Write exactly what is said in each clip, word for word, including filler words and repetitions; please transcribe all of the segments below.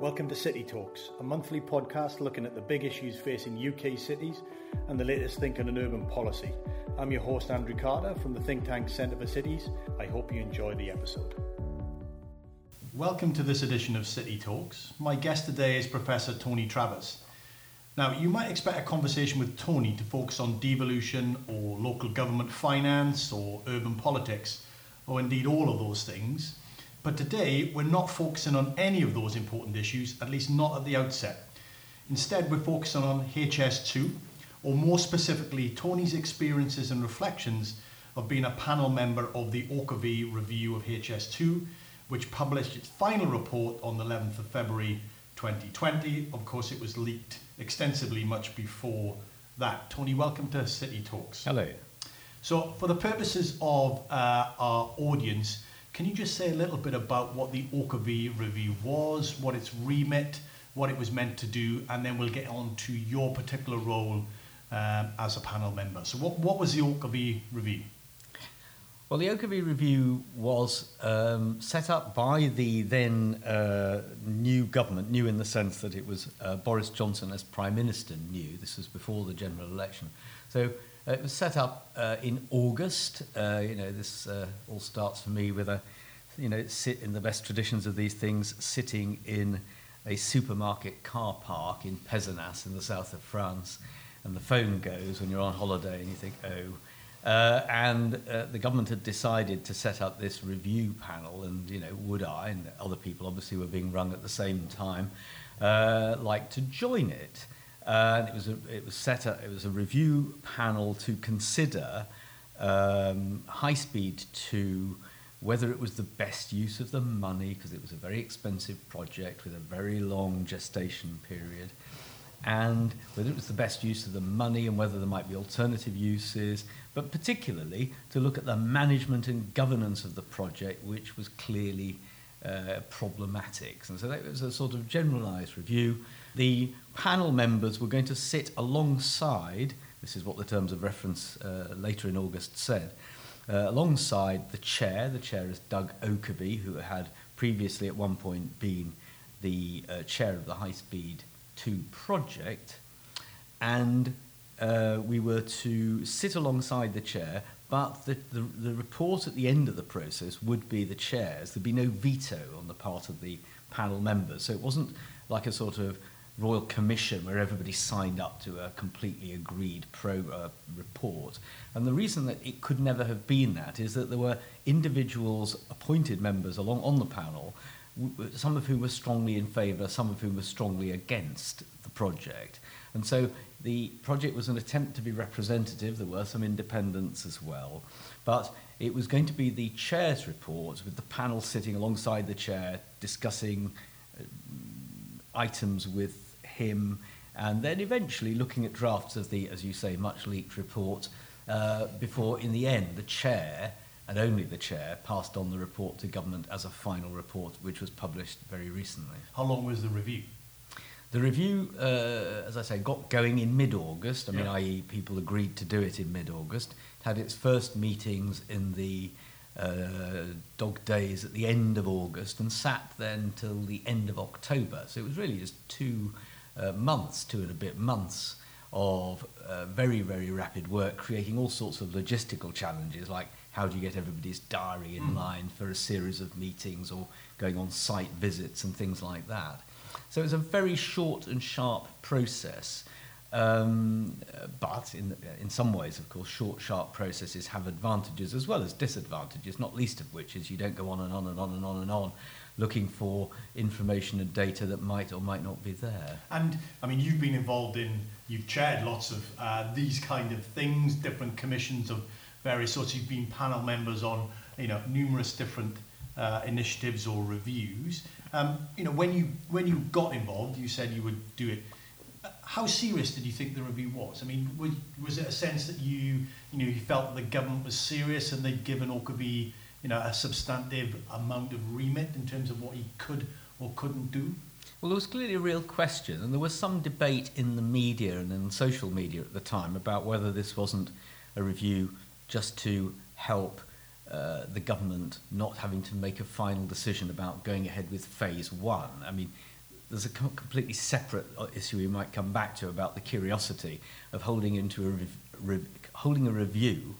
Welcome to City Talks, a monthly podcast looking at the big issues facing U K cities and the latest thinking on urban policy. I'm your host Andrew Carter from the think tank Centre for Cities. I hope you enjoy the episode. Welcome to this edition of City Talks. My guest today is Professor Tony Travers. Now, you might expect a conversation with Tony to focus on devolution or local government finance or urban politics, or indeed all of those things. But today, we're not focusing on any of those important issues, at least not at the outset. Instead, we're focusing on H S two, or more specifically, Tony's experiences and reflections of being a panel member of the Oakervee Review of H S two, which published its final report on the eleventh of February twenty twenty. Of course, it was leaked extensively much before that. Tony, welcome to City Talks. Hello. So, for the purposes of uh, our audience, can you just say a little bit about what the Oakervee Review was, what its remit, what it was meant to do, and then we'll get on to your particular role um, as a panel member. So what, what was the Oakervee Review? Well, the Oakervee Review was um, set up by the then uh, new government, new in the sense that it was uh, Boris Johnson as Prime Minister new. This was before the general election. So uh, it was set up uh, in August. Uh, you know, this uh, all starts for me with a, you know, sit in the best traditions of these things, sitting in a supermarket car park in Pézenas in the south of France, and the phone goes when you're on holiday and you think, oh. Uh, and uh, the government had decided to set up this review panel, and, you know, would I, and other people obviously were being rung at the same time, uh, like to join it. Uh, and it was a, it was set up, it was a review panel to consider um, high speed two, whether it was the best use of the money, because it was a very expensive project with a very long gestation period, and whether it was the best use of the money and whether there might be alternative uses, but particularly to look at the management and governance of the project, which was clearly uh, problematic. And so that was a sort of generalised review. The panel members were going to sit alongside, this is what the terms of reference uh, later in August said, uh, alongside the chair. The chair is Doug Oakervee, who had previously at one point been the uh, chair of the High Speed two project, and uh, we were to sit alongside the chair, but the, the, the report at the end of the process would be the chair's. There'd be no veto on the part of the panel members, so it wasn't like a sort of royal commission where everybody signed up to a completely agreed pro, uh, report. And the reason that it could never have been that is that there were individuals, appointed members along on the panel, some of whom were strongly in favour, some of whom were strongly against the project. And so the project was an attempt to be representative. There were some independents as well. But it was going to be the chair's report, with the panel sitting alongside the chair, discussing uh, items with him, and then eventually looking at drafts of the, as you say, much leaked report, uh, before, in the end, the chair, and only the chair, passed on the report to government as a final report, which was published very recently. How long was the review? The review, uh, as I say, got going in mid-August. I mean, Yeah. that is people agreed to do it in mid-August. It had its first meetings in the uh, dog days at the end of August and sat then till the end of October. So it was really just two uh, months, two and a bit months of uh, very, very rapid work, creating all sorts of logistical challenges, like how do you get everybody's diary in mm. line for a series of meetings, or going on site visits and things like that. So it was a very short and sharp process. Um, but in in some ways, of course, short, sharp processes have advantages as well as disadvantages, not least of which is you don't go on and on and on and on and on looking for information and data that might or might not be there. And, I mean, you've been involved in, you've chaired lots of uh, these kind of things, different commissions of various sorts. You've been panel members on, you know, numerous different uh, initiatives or reviews. Um, you know, when you when you got involved, you said you would do it. How serious did you think the review was? I mean, was, was it a sense that you, you know, you felt the government was serious and they'd given Oakervee, you know, a substantive amount of remit in terms of what he could or couldn't do? Well, there was clearly a real question, and there was some debate in the media and in social media at the time about whether this wasn't a review just to help uh, the government not having to make a final decision about going ahead with phase one. I mean, there's a com- completely separate issue we might come back to about the curiosity of holding into a rev- re- holding a review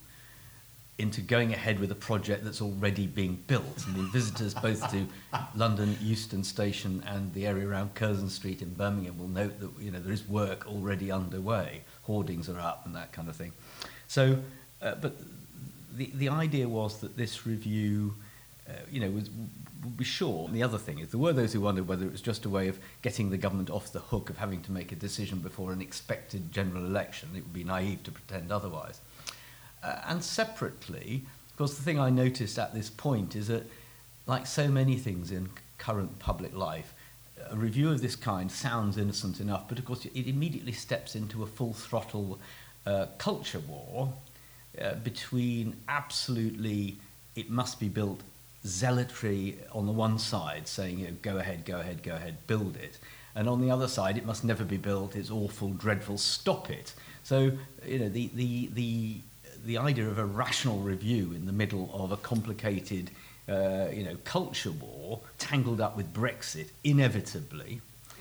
into going ahead with a project that's already being built. I mean, visitors both to London Euston Station and the area around Curzon Street in Birmingham will note that, you know, there is work already underway. Hoardings are up and that kind of thing. So, uh, but the the idea was that this review, uh, you know, was would be short. And the other thing is, there were those who wondered whether it was just a way of getting the government off the hook of having to make a decision before an expected general election. It would be naive to pretend otherwise. Uh, and separately, of course, the thing I noticed at this point is that, like so many things in current public life, a review of this kind sounds innocent enough, but of course it immediately steps into a full-throttle uh, culture war uh, between absolutely, it must be built, zealotry on the one side, saying, you know, go ahead, go ahead, go ahead, build it. And on the other side, it must never be built, it's awful, dreadful, stop it. So, you know, the the the the idea of a rational review in the middle of a complicated, uh, you know, culture war, tangled up with Brexit, inevitably,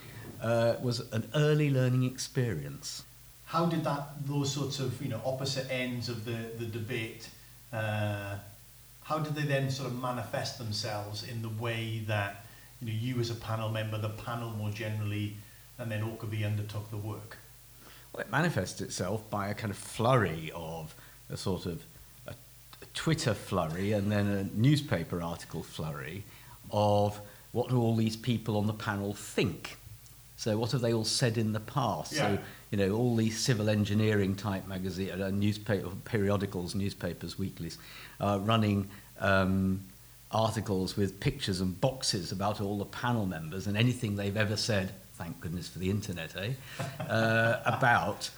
uh, was an early learning experience. How did that, those sorts of, you know, opposite ends of the, the debate, uh, how did they then sort of manifest themselves in the way that, you know, you as a panel member, the panel more generally, and then Oakervee undertook the work? Well, it manifests itself by a kind of flurry of a sort of a, a Twitter flurry and then a newspaper article flurry of what do all these people on the panel think. So what have they all said in the past? Yeah. So, you know, all these civil engineering type magazines, uh, newspaper, periodicals, newspapers, weeklies, uh, running um, articles with pictures and boxes about all the panel members and anything they've ever said, thank goodness for the internet, eh, uh, about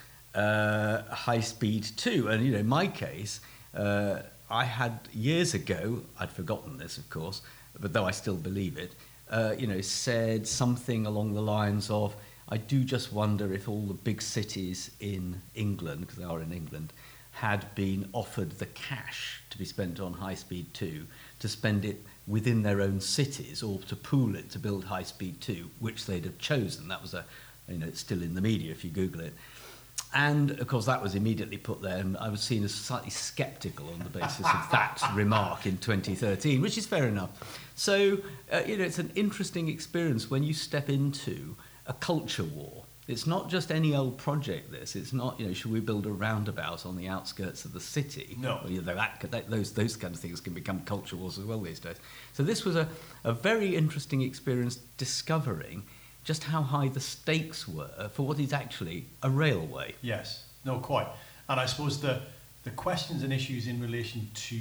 uh, High Speed two. And, you know, in my case, uh, I had years ago, I'd forgotten this, of course, but though I still believe it, uh, you know, said something along the lines of, I do just wonder if all the big cities in England, because they are in England, had been offered the cash to be spent on High Speed two, to spend it within their own cities or to pool it to build High Speed two, which they'd have chosen. That was a, you know, it's still in the media if you Google it. And, of course, that was immediately put there, and I was seen as slightly sceptical on the basis of that remark in twenty thirteen, which is fair enough. So, uh, you know, it's an interesting experience when you step into a culture war. It's not just any old project, this. It's not, you know, should we build a roundabout on the outskirts of the city? No. Well, you know, that, that, those, those kind of things can become culture wars as well these days. So this was a, a very interesting experience discovering just how high the stakes were for what is actually a railway. Yes, no, quite. And I suppose the, the questions and issues in relation to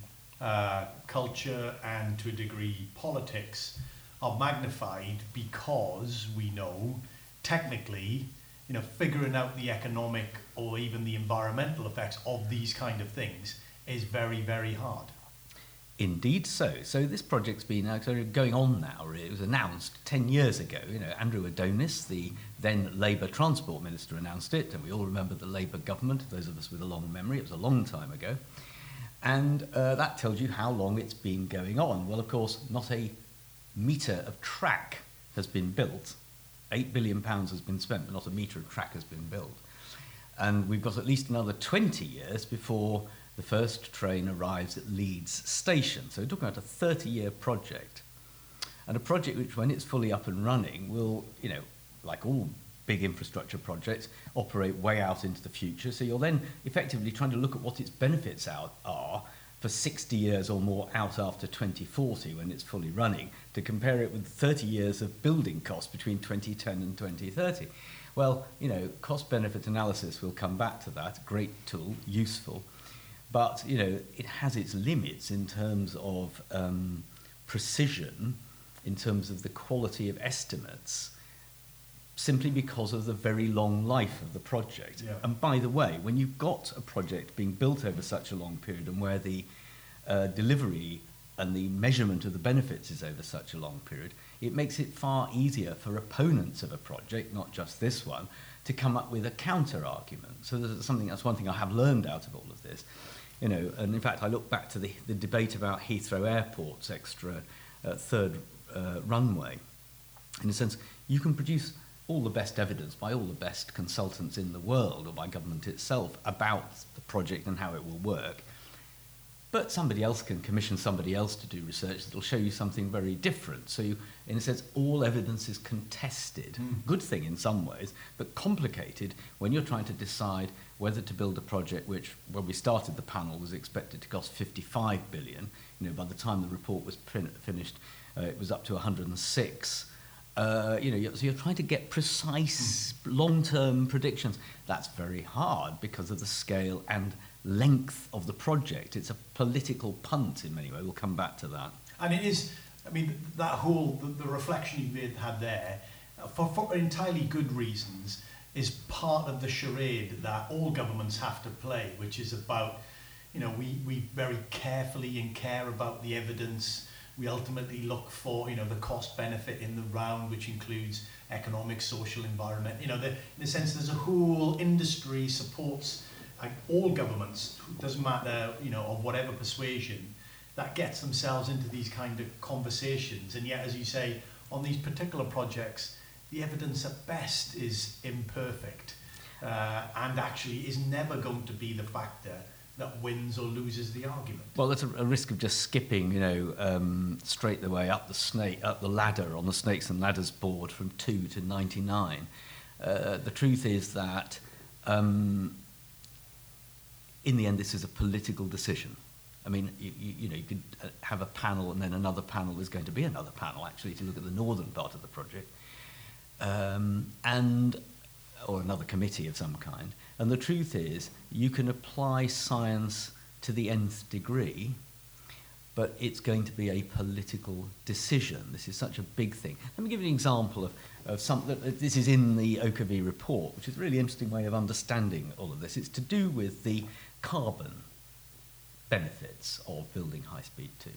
uh, culture and, to a degree, politics are magnified because we know, technically, you know, figuring out the economic or even the environmental effects of these kind of things is very, very hard. Indeed so. So this project's been uh, sort of going on now. It was announced ten years ago. You know, Andrew Adonis, the then Labour Transport Minister, announced it, and we all remember the Labour government, those of us with a long memory. It was a long time ago. And uh, that tells you how long it's been going on. Well, of course, not a metre of track has been built. Eight billion pounds has been spent, but not a metre of track has been built. And we've got at least another twenty years before the first train arrives at Leeds Station. So we're talking about a thirty-year project. And a project which, when it's fully up and running, will, you know, like all big infrastructure projects, operate way out into the future. So you're then effectively trying to look at what its benefits out are for sixty years or more out after twenty forty when it's fully running, to compare it with thirty years of building costs between twenty ten and twenty thirty. Well, you know, cost-benefit analysis, we'll come back to that, great tool, useful. But, you know, it has its limits in terms of um, precision, in terms of the quality of estimates, simply because of the very long life of the project. Yeah. And by the way, when you've got a project being built over such a long period and where the uh, delivery and the measurement of the benefits is over such a long period, it makes it far easier for opponents of a project, not just this one, to come up with a counter-argument. So there's something, that's one thing I have learned out of all of this. You know, and in fact, I look back to the, the debate about Heathrow Airport's extra uh, third uh, runway. in a sense, you can produce all the best evidence by all the best consultants in the world or by government itself about the project and how it will work. But somebody else can commission somebody else to do research that will show you something very different. So, you, in a sense, all evidence is contested. Mm. Good thing in some ways, but complicated when you're trying to decide whether to build a project which, when we started the panel, was expected to cost fifty-five billion. You know, by the time the report was fin- finished, uh, it was up to one hundred six. Uh, you know, you're, so you're trying to get precise mm. long-term predictions. That's very hard because of the scale and length of the project. It's a political punt in many ways. We'll come back to that. And it is, I mean, that whole, the, the reflection you made, had there, for, for entirely good reasons, is part of the charade that all governments have to play, which is about, you know, we, we very carefully and care about the evidence. We ultimately look for, you know, the cost benefit in the round, which includes economic, social, environment. You know, the, in a sense, there's a whole industry supports like all governments, doesn't matter, you know, of whatever persuasion, that gets themselves into these kind of conversations. And yet, as you say, on these particular projects, the evidence at best is imperfect uh, and actually is never going to be the factor that wins or loses the argument. Well, there's a, a risk of just skipping, you know, um, straight the way up the snake, up the ladder on the Snakes and Ladders board from two to ninety-nine. Uh, the truth is that um, in the end, this is a political decision. I mean, you, you, you know, you could have a panel and then another panel is going to be another panel, actually, to look at the northern part of the project, um, and or another committee of some kind. And the truth is, you can apply science to the nth degree, but it's going to be a political decision. This is such a big thing. Let me give you an example of, of something. This is in the Oakervee report, which is a really interesting way of understanding all of this. It's to do with the carbon benefits of building high-speed two.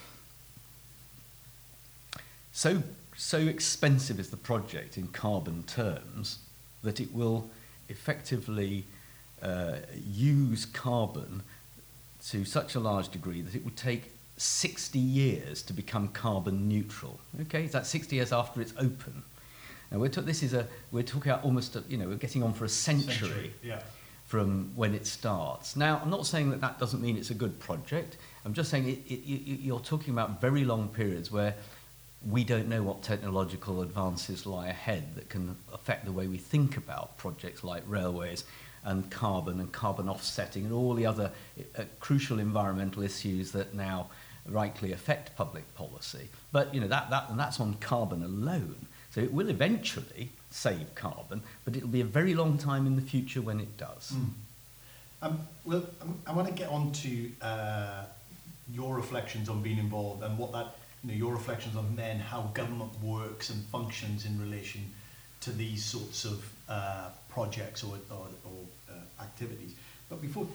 So, so expensive is the project in carbon terms that it will effectively uh, use carbon to such a large degree that it would take sixty years to become carbon neutral. Okay, that's sixty years after it's open. And we're ta- this is a we're talking about almost a, you know we're getting on for a century, century yeah. from when it starts. Now, I'm not saying that that doesn't mean it's a good project. I'm just saying it, it, it, you're talking about very long periods where we don't know what technological advances lie ahead that can affect the way we think about projects like railways and carbon and carbon offsetting and all the other uh, crucial environmental issues that now rightly affect public policy. But you know that, that and that's on carbon alone. So it will eventually save carbon, but it'll be a very long time in the future when it does. Mm. Um, well, I want to get on to uh, your reflections on being involved and what that. You know, your reflections on then how government works and functions in relation to these sorts of uh, projects or, or, or uh, activities. But before,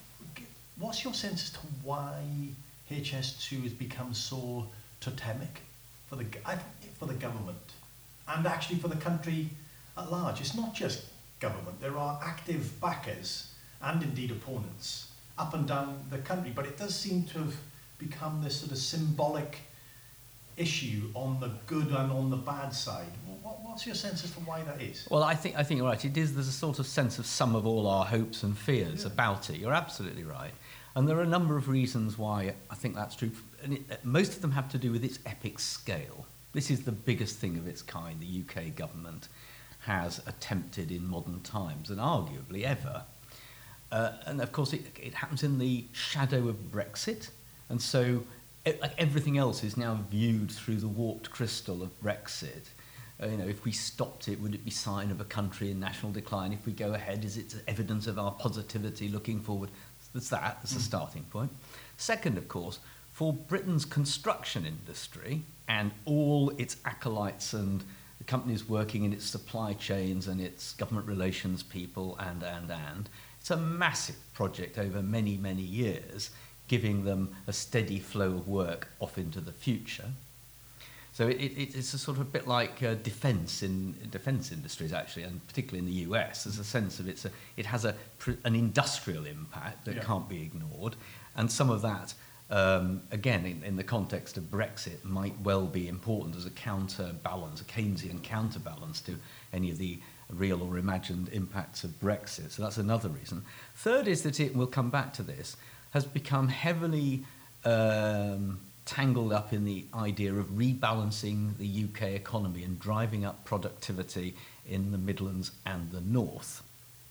what's your sense as to why H S two has become so totemic for the I think for the government and actually for the country at large? It's not just government. There are active backers and indeed opponents up and down the country, but it does seem to have become this sort of symbolic issue on the good and on the bad side. What, what's your sense as to why that is? Well, I think I think you're right. It is. There's a sort of sense of sum of all our hopes and fears yeah. about it. You're absolutely right, and there are a number of reasons why I think that's true. And it, most of them have to do with its epic scale. This is the biggest thing of its kind the U K government has attempted in modern times, and arguably ever. Uh, and of course, it, it happens in the shadow of Brexit, and so. It, like everything else is now viewed through the warped crystal of Brexit. Uh, you know, if we stopped it, would it be a sign of a country in national decline? If we go ahead, is it evidence of our positivity looking forward? That's that. That's mm. the starting point. Second, of course, for Britain's construction industry and all its acolytes and the companies working in its supply chains and its government relations people and, and, and, it's a massive project over many, many years, giving them a steady flow of work off into the future. So it, it, it's a sort of a bit like uh, defence in defence industries, actually, and particularly in the U S. There's a sense of it's a, it has a an industrial impact that yeah. can't be ignored, and some of that um, again, in, in the context of Brexit, might well be important as a counterbalance, a Keynesian counterbalance to any of the real or imagined impacts of Brexit. So that's another reason. Third is that it, we'll come back to this, has become heavily um, tangled up in the idea of rebalancing the U K economy and driving up productivity in the Midlands and the North.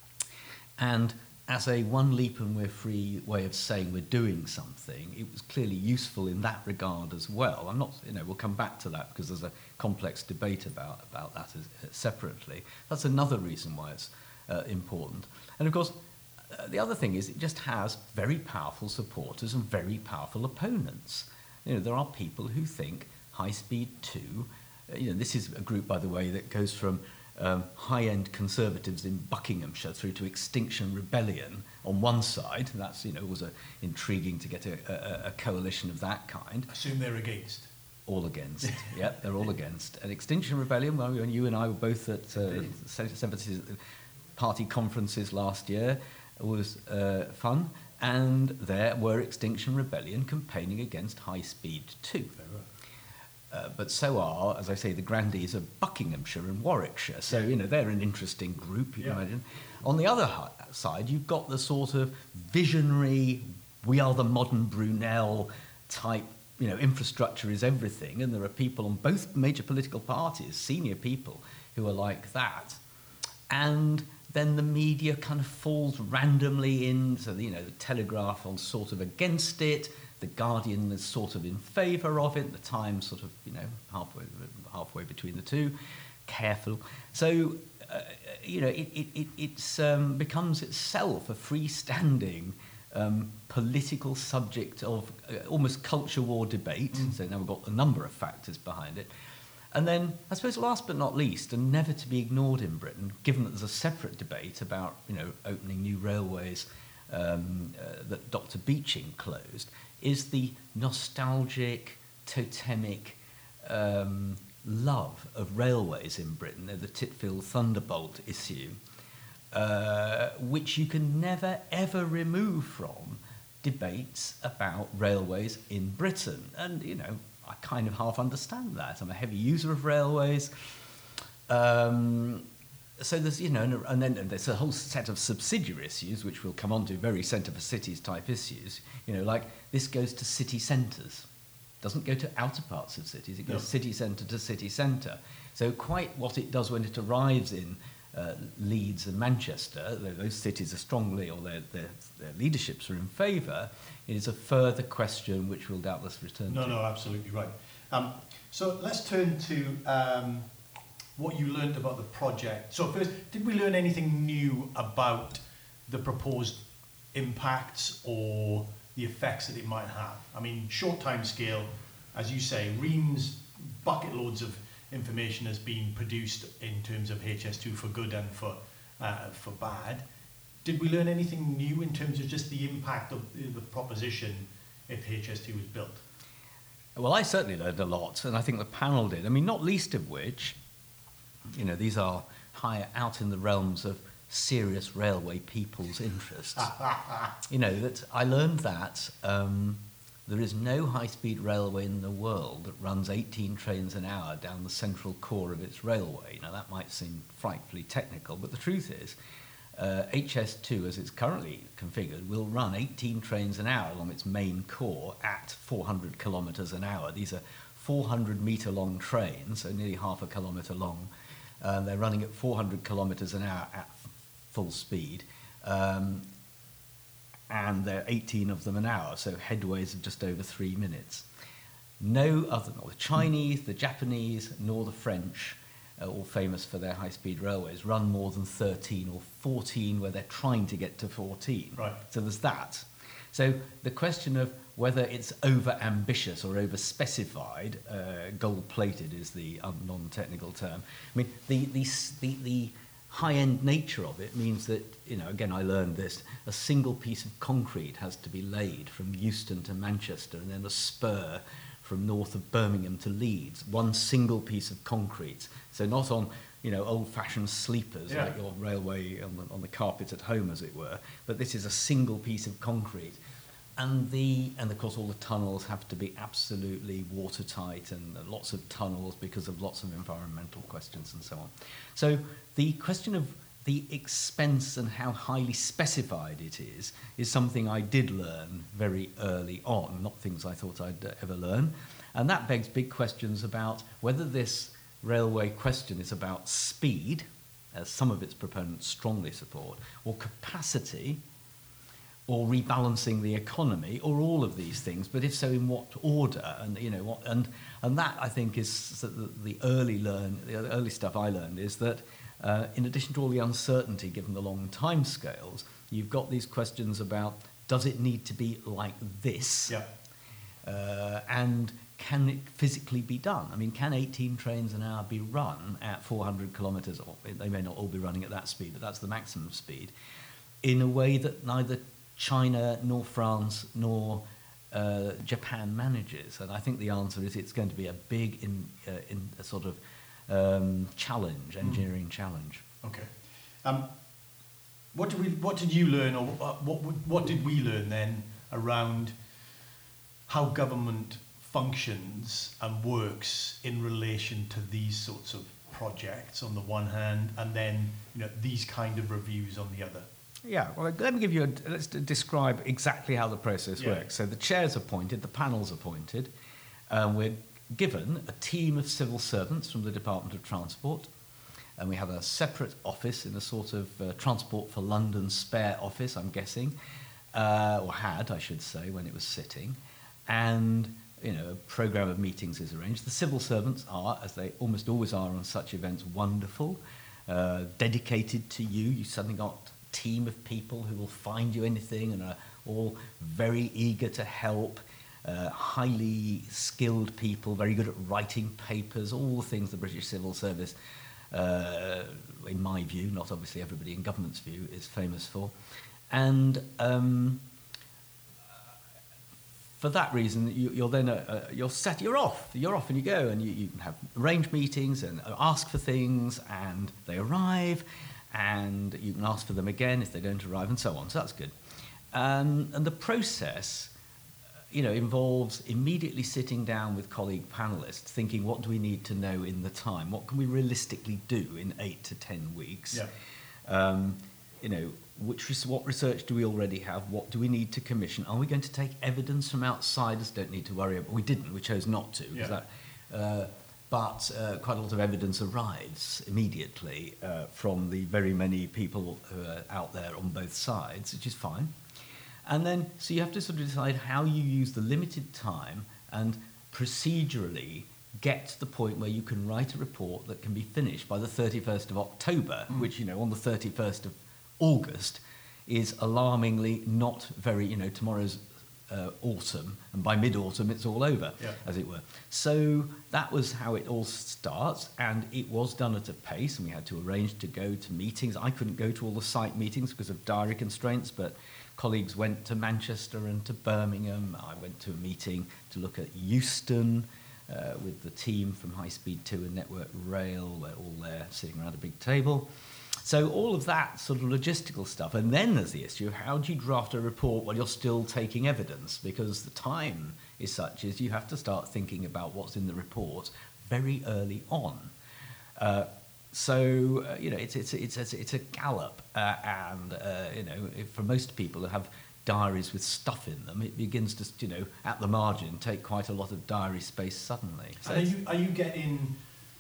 And as a one leap and we're free way of saying we're doing something, it was clearly useful in that regard as well. I'm not, you know, we'll come back to that because there's a complex debate about, about that as, uh, separately. That's another reason why it's uh, important. And of course, uh, the other thing is it just has very powerful supporters and very powerful opponents. You know, there are people who think High Speed two, uh, you know, this is a group, by the way, that goes from Um, high-end conservatives in Buckinghamshire through to Extinction Rebellion on one side. That's, you know, was a, intriguing to get a, a, a coalition of that kind. I assume they're against. All against, yeah, they're all against. And Extinction Rebellion, well, you and I were both at uh, Seventies party conferences last year, was uh, fun. And there were Extinction Rebellion campaigning against High Speed two. Uh, but so are, as I say, the grandees of Buckinghamshire and Warwickshire. So, you know, they're an interesting group, you yeah. can imagine. On the other side, you've got the sort of visionary, we are the modern Brunel type, you know, infrastructure is everything. And there are people on both major political parties, senior people, who are like that. And then the media kind of falls randomly in. So, you know, the Telegraph on sort of against it. The Guardian is sort of in favour of it. The Times sort of, you know, halfway halfway between the two. Careful. So, uh, you know, it it, it it's, um, becomes itself a freestanding um, political subject of uh, almost culture war debate. Mm. So now we've got a number of factors behind it. And then, I suppose, last but not least, and never to be ignored in Britain, given that there's a separate debate about, you know, opening new railways um, uh, that Doctor Beeching closed, is the nostalgic, totemic um, love of railways in Britain, the Titfield Thunderbolt issue, uh, which you can never, ever remove from debates about railways in Britain. And, you know, I kind of half understand that. I'm a heavy user of railways. Um, so there's, you know, and then there's a whole set of subsidiary issues, which we'll come on to, very centre for cities type issues, you know, like this goes to city centres. Doesn't go to outer parts of cities, it goes no. city centre to city centre. So quite what it does when it arrives in uh, Leeds and Manchester, those cities are strongly, or their, their, their leaderships are in favour, it is a further question which we'll doubtless return no, to. No, no, absolutely right. Um, so let's turn to um, what you learned about the project. So first, did we learn anything new about the proposed impacts or the effects that it might have? I mean, short time scale, as you say, reams, bucket loads of information has been produced in terms of H S two for good and for uh, for bad. Did we learn anything new in terms of just the impact of the proposition if H S two was built? Well, I certainly learned a lot, and I think the panel did. I mean, not least of which, you know, these are higher out in the realms of serious railway people's interests. You know, that I learned that um, there is no high-speed railway in the world that runs eighteen trains an hour down the central core of its railway. Now, that might seem frightfully technical, but the truth is, uh, H S two, as it's currently configured, will run eighteen trains an hour along its main core at four hundred kilometres an hour. These are four hundred metre long trains, so nearly half a kilometre long. Uh, they're running at four hundred kilometres an hour at full speed, um, and there are eighteen of them an hour, so headways of just over three minutes. No other, not the Chinese, the Japanese, nor the French, uh, all famous for their high-speed railways, run more than thirteen or fourteen, where they're trying to get to fourteen. Right. So there's that. So the question of whether it's over-ambitious or over-specified, uh, gold-plated is the um, non-technical term. I mean, the the the, the high-end nature of it means that, you know, again, I learned this, a single piece of concrete has to be laid from Euston to Manchester, and then a spur from north of Birmingham to Leeds, one single piece of concrete. So not on, you know, old-fashioned sleepers, yeah, like your railway on the, on the carpet at home, as it were, but this is a single piece of concrete. and the and of course all the tunnels have to be absolutely watertight, and lots of tunnels because of lots of environmental questions and so on. So the question of the expense and how highly specified it is is something I did learn very early on, not things I thought I'd uh, ever learn. And that begs big questions about whether this railway question is about speed, as some of its proponents strongly support, or capacity, or rebalancing the economy, or all of these things. But if so, in what order? And you know, what, and and that I think is the, the early learn, the early stuff I learned is that uh, in addition to all the uncertainty given the long time scales, you've got these questions about does it need to be like this, yeah. uh, and can it physically be done? I mean, can eighteen trains an hour be run at four hundred kilometres? Or they may not all be running at that speed, but that's the maximum speed, in a way that neither China nor France nor uh, Japan manages. And I think the answer is it's going to be a big in, uh, in a sort of um, challenge, engineering mm. challenge. Okay. Um, what did we? What did you learn, or what? What did we learn then around how government functions and works in relation to these sorts of projects on the one hand, and then you know these kind of reviews on the other? Yeah, well, let me give you a, let's describe exactly how the process yeah. works. So the chair's appointed, the panel's appointed, and we're given a team of civil servants from the Department of Transport, and we have a separate office in a sort of uh, Transport for London spare office, I'm guessing, uh, or had, I should say, when it was sitting, and you know, a programme of meetings is arranged. The civil servants are, as they almost always are on such events, wonderful, uh, dedicated to you. You suddenly got a team of people who will find you anything and are all very eager to help. Uh, highly skilled people, very good at writing papers, all the things the British Civil Service, uh, in my view, not obviously everybody in government's view, is famous for. And um, for that reason, you, you're then uh, you're set, you're off, you're off and you go, and you, you can have arrange meetings and ask for things, and they arrive, and you can ask for them again if they don't arrive, and so on. So that's good. Um, and the process, you know, involves immediately sitting down with colleague panellists, thinking, what do we need to know in the time? What can we realistically do in eight to ten weeks? Yeah. Um, you know, which what research do we already have? What do we need to commission? Are we going to take evidence from outsiders? Don't need to worry about. We didn't. We chose not to. Yeah. That, uh, but uh, quite a lot of evidence arrives immediately uh, from the very many people who are out there on both sides, which is fine. And then, so you have to sort of decide how you use the limited time and procedurally get to the point where you can write a report that can be finished by the thirty-first of October, mm. which, you know, on the thirty-first of August is alarmingly not very, you know, tomorrow's uh, autumn, and by mid-autumn it's all over, yeah. as it were. So that was how it all starts, and it was done at a pace, and we had to arrange to go to meetings. I couldn't go to all the site meetings because of diary constraints, but colleagues went to Manchester and to Birmingham. I went to a meeting to look at Euston uh, with the team from High Speed two and Network Rail. We're all there sitting around a big table. So all of that sort of logistical stuff. And then there's the issue of how do you draft a report while you're still taking evidence? Because the time is such as you have to start thinking about what's in the report very early on. Uh, So, uh, you know, it's it's it's it's, it's a gallop, uh, and uh, you know, if, for most people who have diaries with stuff in them, it begins to, you know, at the margin, take quite a lot of diary space suddenly. So are you are you getting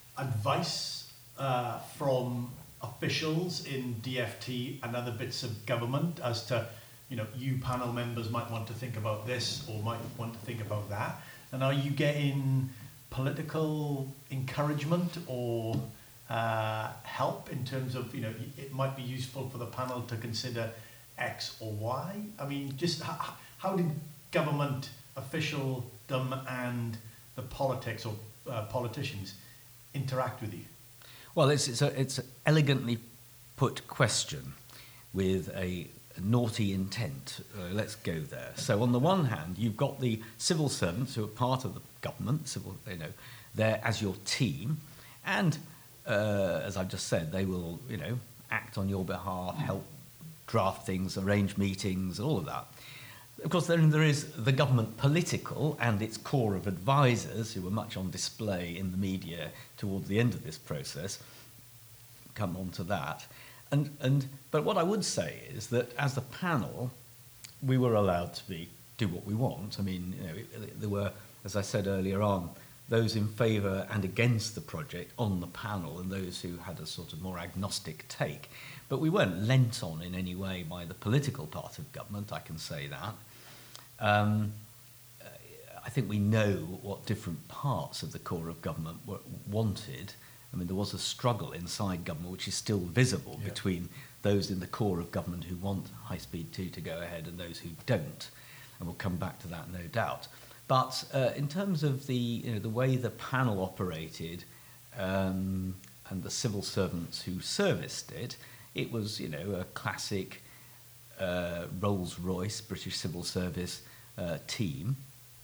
advice uh, from officials in D F T and other bits of government as to, you know, you panel members might want to think about this or might want to think about that, and are you getting political encouragement or Uh, help in terms of, you know, it might be useful for the panel to consider X or Y? I mean, just how, how did government officialdom and the politics or uh, politicians interact with you? Well, it's it's, a, it's an elegantly put question with a, a naughty intent. Uh, let's go there. So on the one hand, you've got the civil servants who are part of the government, civil, you know, there as your team, and Uh, as I've just said, they will, you know, act on your behalf, help draft things, arrange meetings, and all of that. Of course, then there is the government political and its core of advisors who were much on display in the media towards the end of this process. Come on to that. And, and, but what I would say is that as a panel, we were allowed to be, do what we want. I mean, you know, there were, as I said earlier on, those in favour and against the project on the panel and those who had a sort of more agnostic take. But we weren't lent on in any way by the political part of government, I can say that. Um, I think we know what different parts of the core of government were, wanted. I mean, there was a struggle inside government, which is still visible, yeah, between those in the core of government who want High Speed two to go ahead and those who don't. And we'll come back to that, no doubt. But uh, in terms of the, you know, the way the panel operated um, and the civil servants who serviced it, it was, you know, a classic uh, Rolls-Royce British Civil Service uh, team.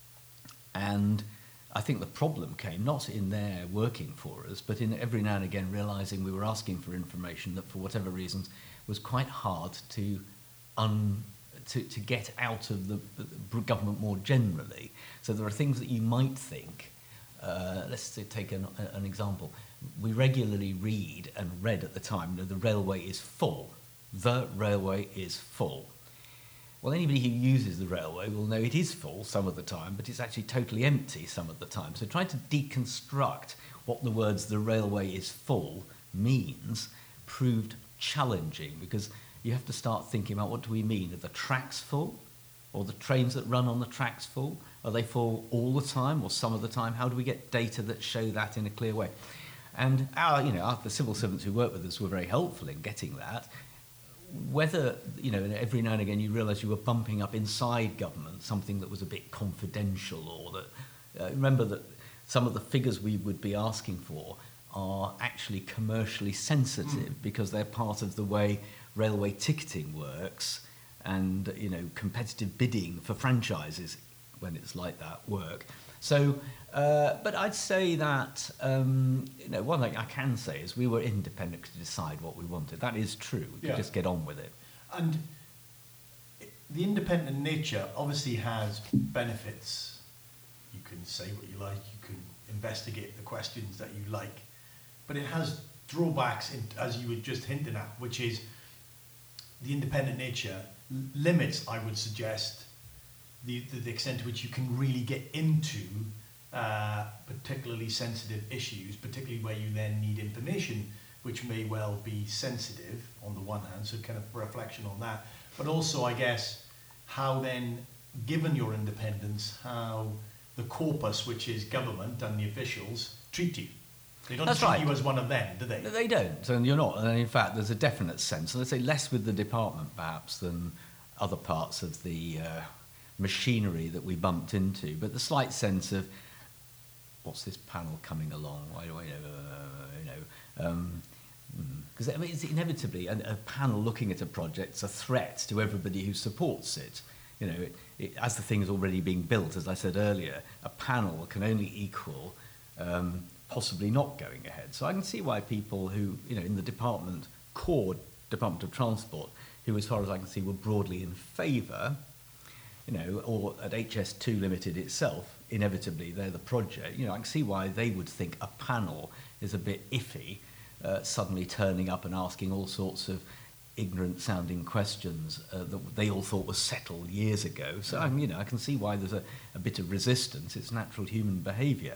And I think the problem came not in their working for us, but in every now and again realising we were asking for information that, for whatever reasons, was quite hard to un, to, to get out of the, the government more generally. So there are things that you might think. Uh, let's take an, an example. We regularly read and read at the time, you know, the railway is full. The railway is full. Well, anybody who uses the railway will know it is full some of the time, but it's actually totally empty some of the time. So trying to deconstruct what the words "the railway is full" means proved challenging, because you have to start thinking about, what do we mean? Are the tracks full? Or the trains that run on the tracks full? Are they full all the time or some of the time? How do we get data that show that in a clear way? And our, you know, our, the civil servants who work with us were very helpful in getting that. Whether, you know, every now and again you realise you were bumping up inside government something that was a bit confidential, or that, uh, remember that some of the figures we would be asking for are actually commercially sensitive mm. because they're part of the way railway ticketing works, and, you know, competitive bidding for franchises when it's like that work. So, uh, but I'd say that, um, you know, one thing I can say is we were independent to decide what we wanted. That is true. We could yeah. just get on with it. And the independent nature obviously has benefits. You can say what you like, you can investigate the questions that you like, but it has drawbacks, in, as you were just hinting at, which is the independent nature limits, I would suggest, the, the, the extent to which you can really get into uh, particularly sensitive issues, particularly where you then need information which may well be sensitive on the one hand, so kind of reflection on that, but also, I guess, how then, given your independence, how the corpus, which is government and the officials, treat you. They don't That's treat right. you as one of them, do they? They don't, and you're not. And in fact, there's a definite sense, and I'd say less with the department perhaps than other parts of the uh, machinery that we bumped into, but the slight sense of, what's this panel coming along? Why do I, uh, you know, because um, I mean, it's inevitably a, a panel looking at a project is a threat to everybody who supports it. You know, it, it, as the thing is already being built, as I said earlier, a panel can only equal um, possibly not going ahead. So I can see why people who, you know, in the department, core Department of Transport, who, as far as I can see, were broadly in favour, you know, or at H S two Limited itself, inevitably they're the project. You know, I can see why they would think a panel is a bit iffy, uh, suddenly turning up and asking all sorts of ignorant-sounding questions uh, that they all thought was settled years ago. So, I mean, you know, I can see why there's a, a bit of resistance. It's natural human behaviour.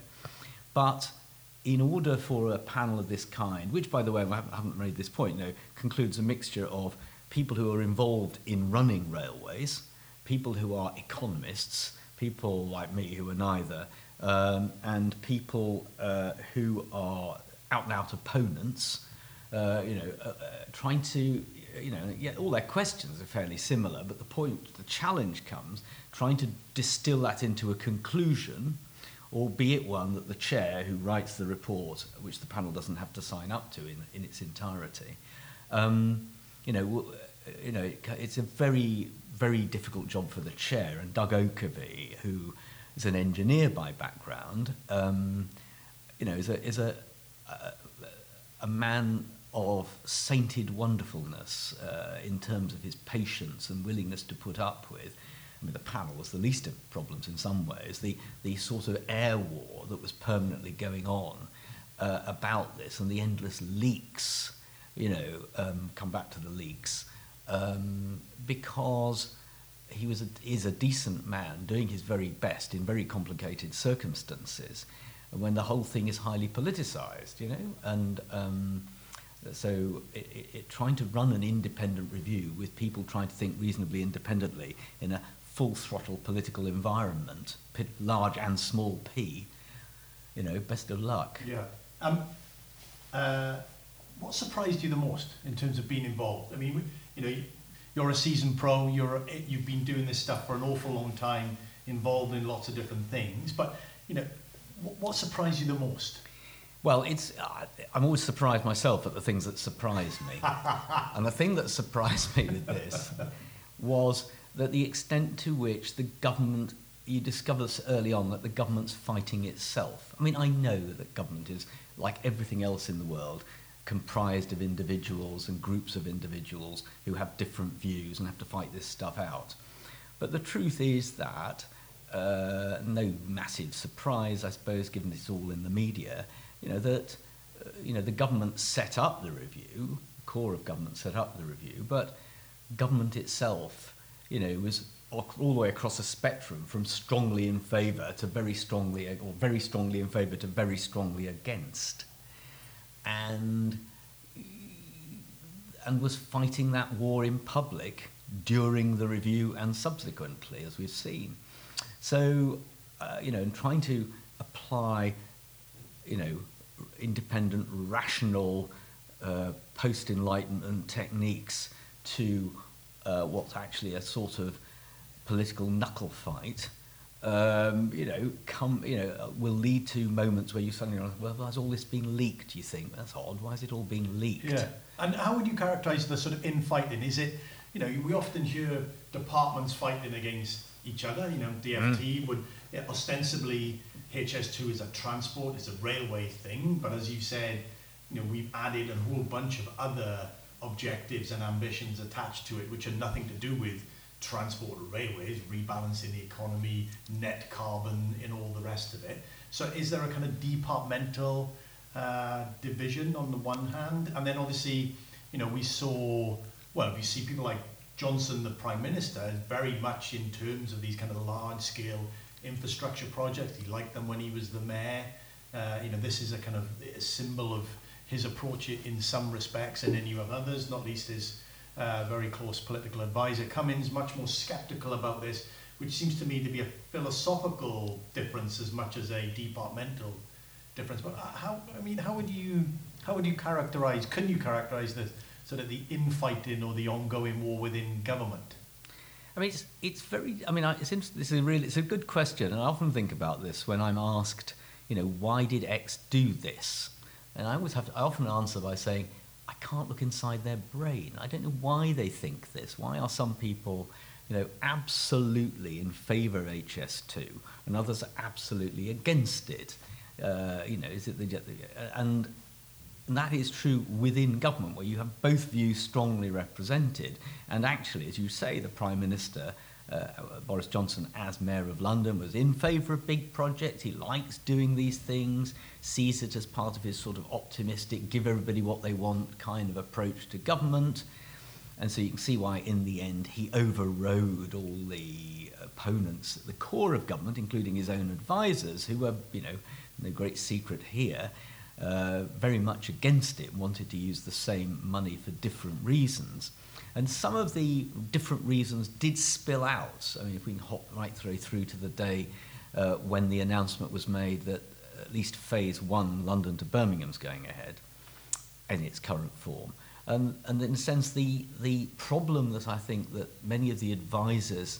But in order for a panel of this kind, which, by the way, I haven't, I haven't made this point, you know, concludes a mixture of people who are involved in running railways, people who are economists, people like me who are neither, um, and people uh, who are out-and-out opponents, uh, you know, uh, uh, trying to, you know, yeah, all their questions are fairly similar, but the point, the challenge comes trying to distill that into a conclusion, albeit one that the chair who writes the report, which the panel doesn't have to sign up to in, in its entirety, um, you know, you know, it, it's a very, very difficult job for the chair. And Doug Oakerby, who is an engineer by background, um, you know, is a is a a, a man of sainted wonderfulness uh, in terms of his patience and willingness to put up with I mean, the panel was the least of problems in some ways. The, the sort of air war that was permanently going on uh, about this, and the endless leaks, you know, um, come back to the leaks, um, because he was a, is a decent man doing his very best in very complicated circumstances, when the whole thing is highly politicized, you know, and um, so it, it, it, trying to run an independent review with people trying to think reasonably independently in a full throttle political environment, large and small p, you know, best of luck. Yeah. Um, uh, what surprised you the most in terms of being involved? I mean, you know, you're a seasoned pro, you're a, you've been doing this stuff for an awful long time, involved in lots of different things, but, you know, what, what surprised you the most? Well, it's uh, I'm always surprised myself at the things that surprise me. And the thing that surprised me with this was that the extent to which the government, you discover early on that the government's fighting itself. I mean, I know that government is, like everything else in the world, comprised of individuals and groups of individuals who have different views and have to fight this stuff out. But the truth is that, uh, no massive surprise, I suppose, given it's all in the media, you know, that uh, you know, the government set up the review, the core of government set up the review, but government itself, you know, was all the way across a spectrum from strongly in favour to very strongly, or very strongly in favour to very strongly against. And and was fighting that war in public during the review and subsequently, as we've seen. So, uh, you know, and trying to apply, you know, independent, rational, uh, post-Enlightenment techniques to uh, what's actually a sort of political knuckle fight, um, you know, come, you know, will lead to moments where you suddenly realize, well, has all this been leaked? You think that's odd. Why is it all being leaked? Yeah. And how would you characterise the sort of infighting? Is it, you know, we often hear departments fighting against each other. You know, D F T mm. would yeah, ostensibly H S two is a transport, it's a railway thing, but as you said, you know, we've added a whole bunch of other objectives and ambitions attached to it, which are nothing to do with transport or railways, rebalancing the economy, net carbon, and all the rest of it. So is there a kind of departmental uh, division on the one hand? And then obviously, you know, we saw, well, we see people like Johnson, the Prime Minister, very much in terms of these kind of large-scale infrastructure projects. He liked them when he was the mayor. Uh, you know, this is a kind of a symbol of his approach in some respects, and then you have others, not least his uh, very close political advisor Cummins, much more sceptical about this, which seems to me to be a philosophical difference as much as a departmental difference. But how, I mean, how would you, how would you characterise, can you characterise the sort of the infighting or the ongoing war within government? I mean, it's, it's very, I mean, it's interesting, this is a really, it's a good question, and I often think about this when I'm asked, you know, why did X do this? And I always have to, I often answer by saying, I can't look inside their brain. I don't know why they think this. Why are some people, you know, absolutely in favour of H S two and others are absolutely against it? Uh, you know, is it the, and, and that is true within government, where you have both views strongly represented. And actually, as you say, the Prime Minister, uh, Boris Johnson, as Mayor of London, was in favour of big projects. He likes doing these things, sees it as part of his sort of optimistic, give everybody what they want kind of approach to government. And so you can see why, in the end, he overrode all the opponents at the core of government, including his own advisors, who were, you know, no great secret here, uh, very much against it, wanted to use the same money for different reasons. And some of the different reasons did spill out. I mean, if we can hop right through through to the day uh, when the announcement was made that at least phase one, London to Birmingham's going ahead in its current form. Um, and in a sense, the, the problem that I think that many of the advisors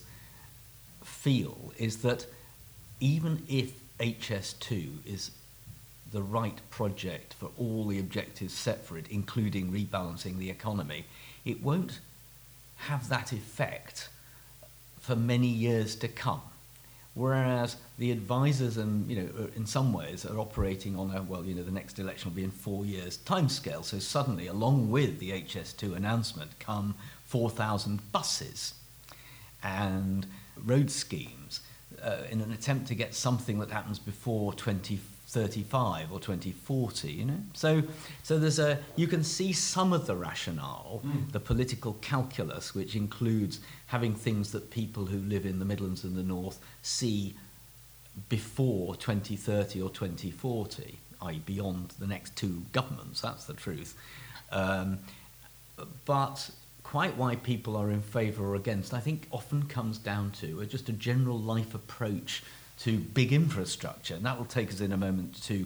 feel is that even if H S two is the right project for all the objectives set for it, including rebalancing the economy, it won't have that effect for many years to come. Whereas the advisors, and you know, in some ways, are operating on a, well, you know, the next election will be in four years' timescale. So suddenly, along with the H S two announcement, come four thousand buses, and road schemes uh, in an attempt to get something that happens before twenty thirty-five or twenty forty, you know. So, so there's a you can see some of the rationale, mm. the political calculus, which includes having things that people who live in the Midlands and the North see before twenty thirty or twenty forty, that is beyond the next two governments. That's the truth. Um, but quite why people are in favour or against, I think, often comes down to just a general life approach to big infrastructure. And that will take us in a moment to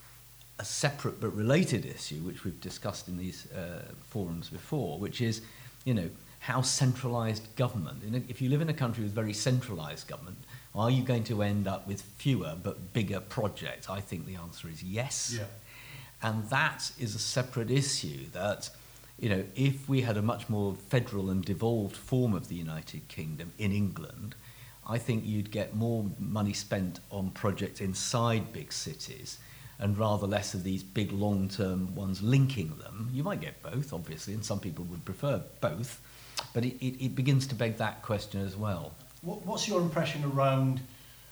a separate but related issue, which we've discussed in these uh, forums before, which is, you know, how centralised government. In a, if you live in a country with very centralised government, are you going to end up with fewer but bigger projects? I think the answer is yes. Yeah. And that is a separate issue that, you know, if we had a much more federal and devolved form of the United Kingdom in England, I think you'd get more money spent on projects inside big cities and rather less of these big long-term ones linking them. You might get both, obviously, and some people would prefer both, but it, it, it begins to beg that question as well. What, what's your impression around,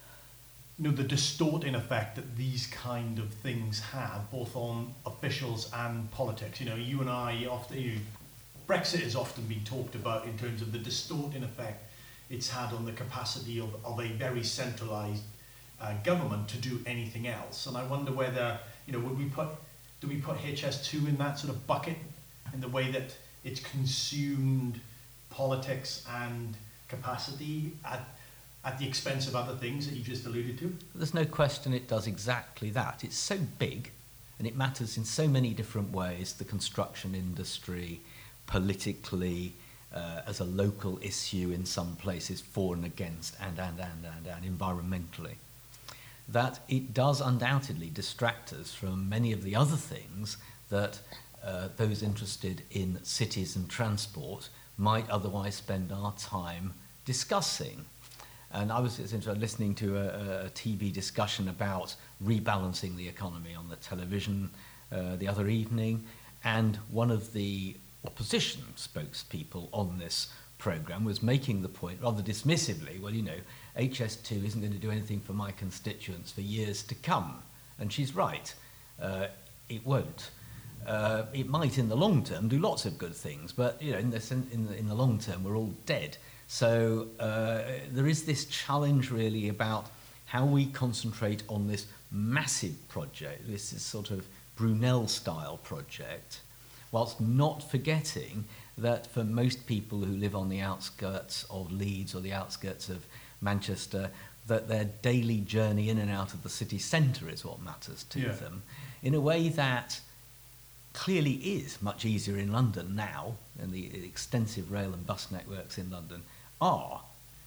you know, the distorting effect that these kind of things have, both on officials and politics? You know, you and I often, you, Brexit has often been talked about in terms of the distorting effect it's had on the capacity of, of a very centralised uh, government to do anything else. And I wonder whether, you know, would we put, do we put H S two in that sort of bucket in the way that it's consumed politics and capacity at, at the expense of other things that you just alluded to? There's no question it does exactly that. It's so big and it matters in so many different ways, the construction industry, politically, Uh, as a local issue in some places, for and against, and, and, and, and, and environmentally, that it does undoubtedly distract us from many of the other things that uh, those interested in cities and transport might otherwise spend our time discussing. And I was listening to a, a T V discussion about rebalancing the economy on the television uh, the other evening, and one of the opposition spokespeople on this programme was making the point rather dismissively, well, you know, H S two isn't going to do anything for my constituents for years to come. And she's right, uh, it won't. Uh, it might in the long term do lots of good things, but, you know, in the, in the, in the long term we're all dead. So uh, there is this challenge really about how we concentrate on this massive project, this is sort of Brunel-style project, whilst not forgetting that for most people who live on the outskirts of Leeds or the outskirts of Manchester, that their daily journey in and out of the city centre is what matters to yeah. them, in a way that clearly is much easier in London now, and the extensive rail and bus networks in London are,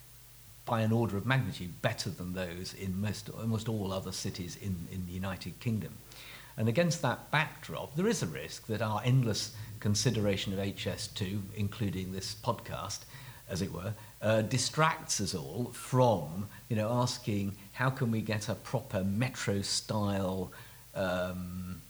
by an order of magnitude, better than those in most, almost all other cities in, in the United Kingdom. And against that backdrop, there is a risk that our endless consideration of H S two, including this podcast, as it were, uh, distracts us all from, you know, asking how can we get a proper metro-style um,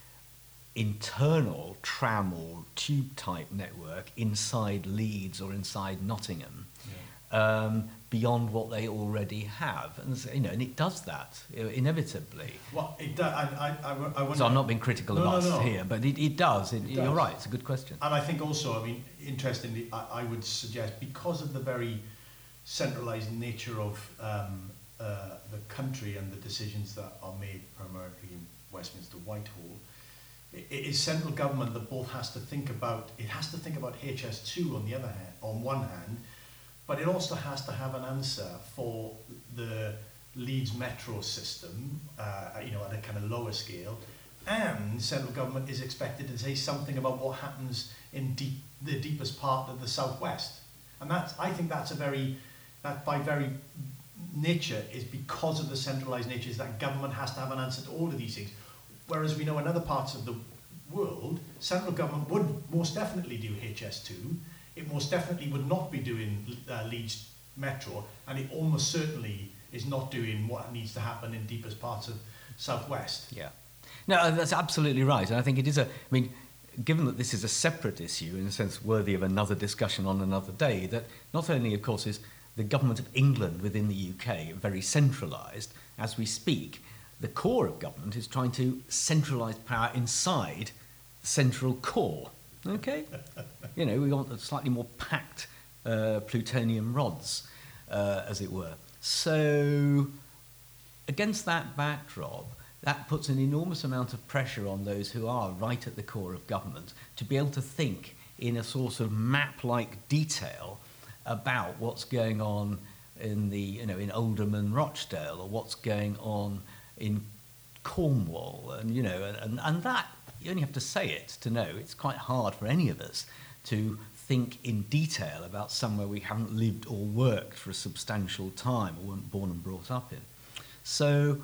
internal tram or tube-type network inside Leeds or inside Nottingham. Yeah. Um, beyond what they already have, and you know, and it does that inevitably. Well, it does. I, I, I, I wonder, so I'm not being critical no, of us no, no. here, but it, it does. It, it you're does. right. It's a good question. And I think also, I mean, interestingly, I, I would suggest because of the very centralised nature of um, uh, the country and the decisions that are made primarily in Westminster Whitehall, it, it is central government that both has to think about. It has to think about H S two on the other hand, on one hand. But it also has to have an answer for the Leeds metro system, uh, you know, at a kind of lower scale. And central government is expected to say something about what happens in deep, the deepest part of the southwest. And that's, I think that's a very, that by very nature is because of the centralised nature is that government has to have an answer to all of these things. Whereas we know in other parts of the world, central government would most definitely do H S two. It most definitely would not be doing uh, Leeds Metro, and it almost certainly is not doing what needs to happen in deepest parts of Southwest. Yeah. No, that's absolutely right. And I think it is a, I mean, given that this is a separate issue, in a sense worthy of another discussion on another day, that not only, of course, is the government of England within the U K, very centralised. As we speak, the core of government is trying to centralise power inside the central core. Okay? You know, we want a slightly more packed uh, plutonium rods, uh, as it were. So, against that backdrop, that puts an enormous amount of pressure on those who are right at the core of government to be able to think in a sort of map-like detail about what's going on in the, you know, in Oldham and Rochdale, or what's going on in Cornwall, and you know, and, and that you only have to say it to know. It's quite hard for any of us to think in detail about somewhere we haven't lived or worked for a substantial time, or weren't born and brought up in. So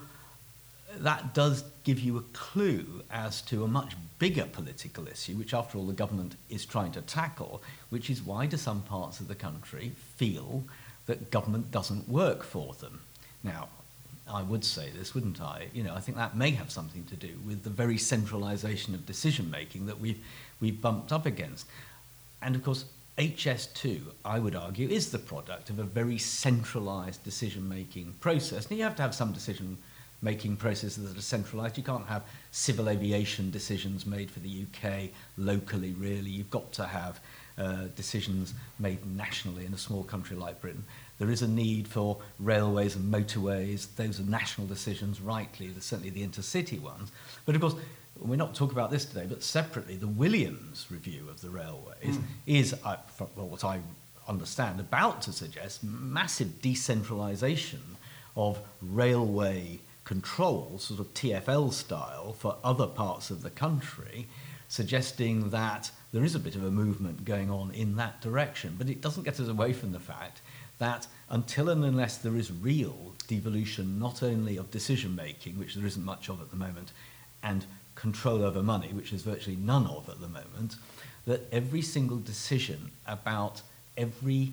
that does give you a clue as to a much bigger political issue, which after all the government is trying to tackle, which is why do some parts of the country feel that government doesn't work for them. Now, I would say this, wouldn't I? You know, I think that may have something to do with the very centralisation of decision-making that we've, we've bumped up against. And of course, H S two, I would argue, is the product of a very centralised decision-making process. And you have to have some decision-making processes that are centralised. You can't have civil aviation decisions made for the U K locally, really. You've got to have uh, decisions made nationally in a small country like Britain. There is a need for railways and motorways. Those are national decisions, rightly, There's certainly the intercity ones. But of course, we're not talking about this today, but separately, the Williams review of the railways mm. is, uh, from what I understand, about to suggest massive decentralisation of railway control, sort of T F L style, for other parts of the country, suggesting that there is a bit of a movement going on in that direction. But it doesn't get us away from the fact that until and unless there is real devolution, not only of decision-making, which there isn't much of at the moment, and control over money, which is virtually none of at the moment, that every single decision about every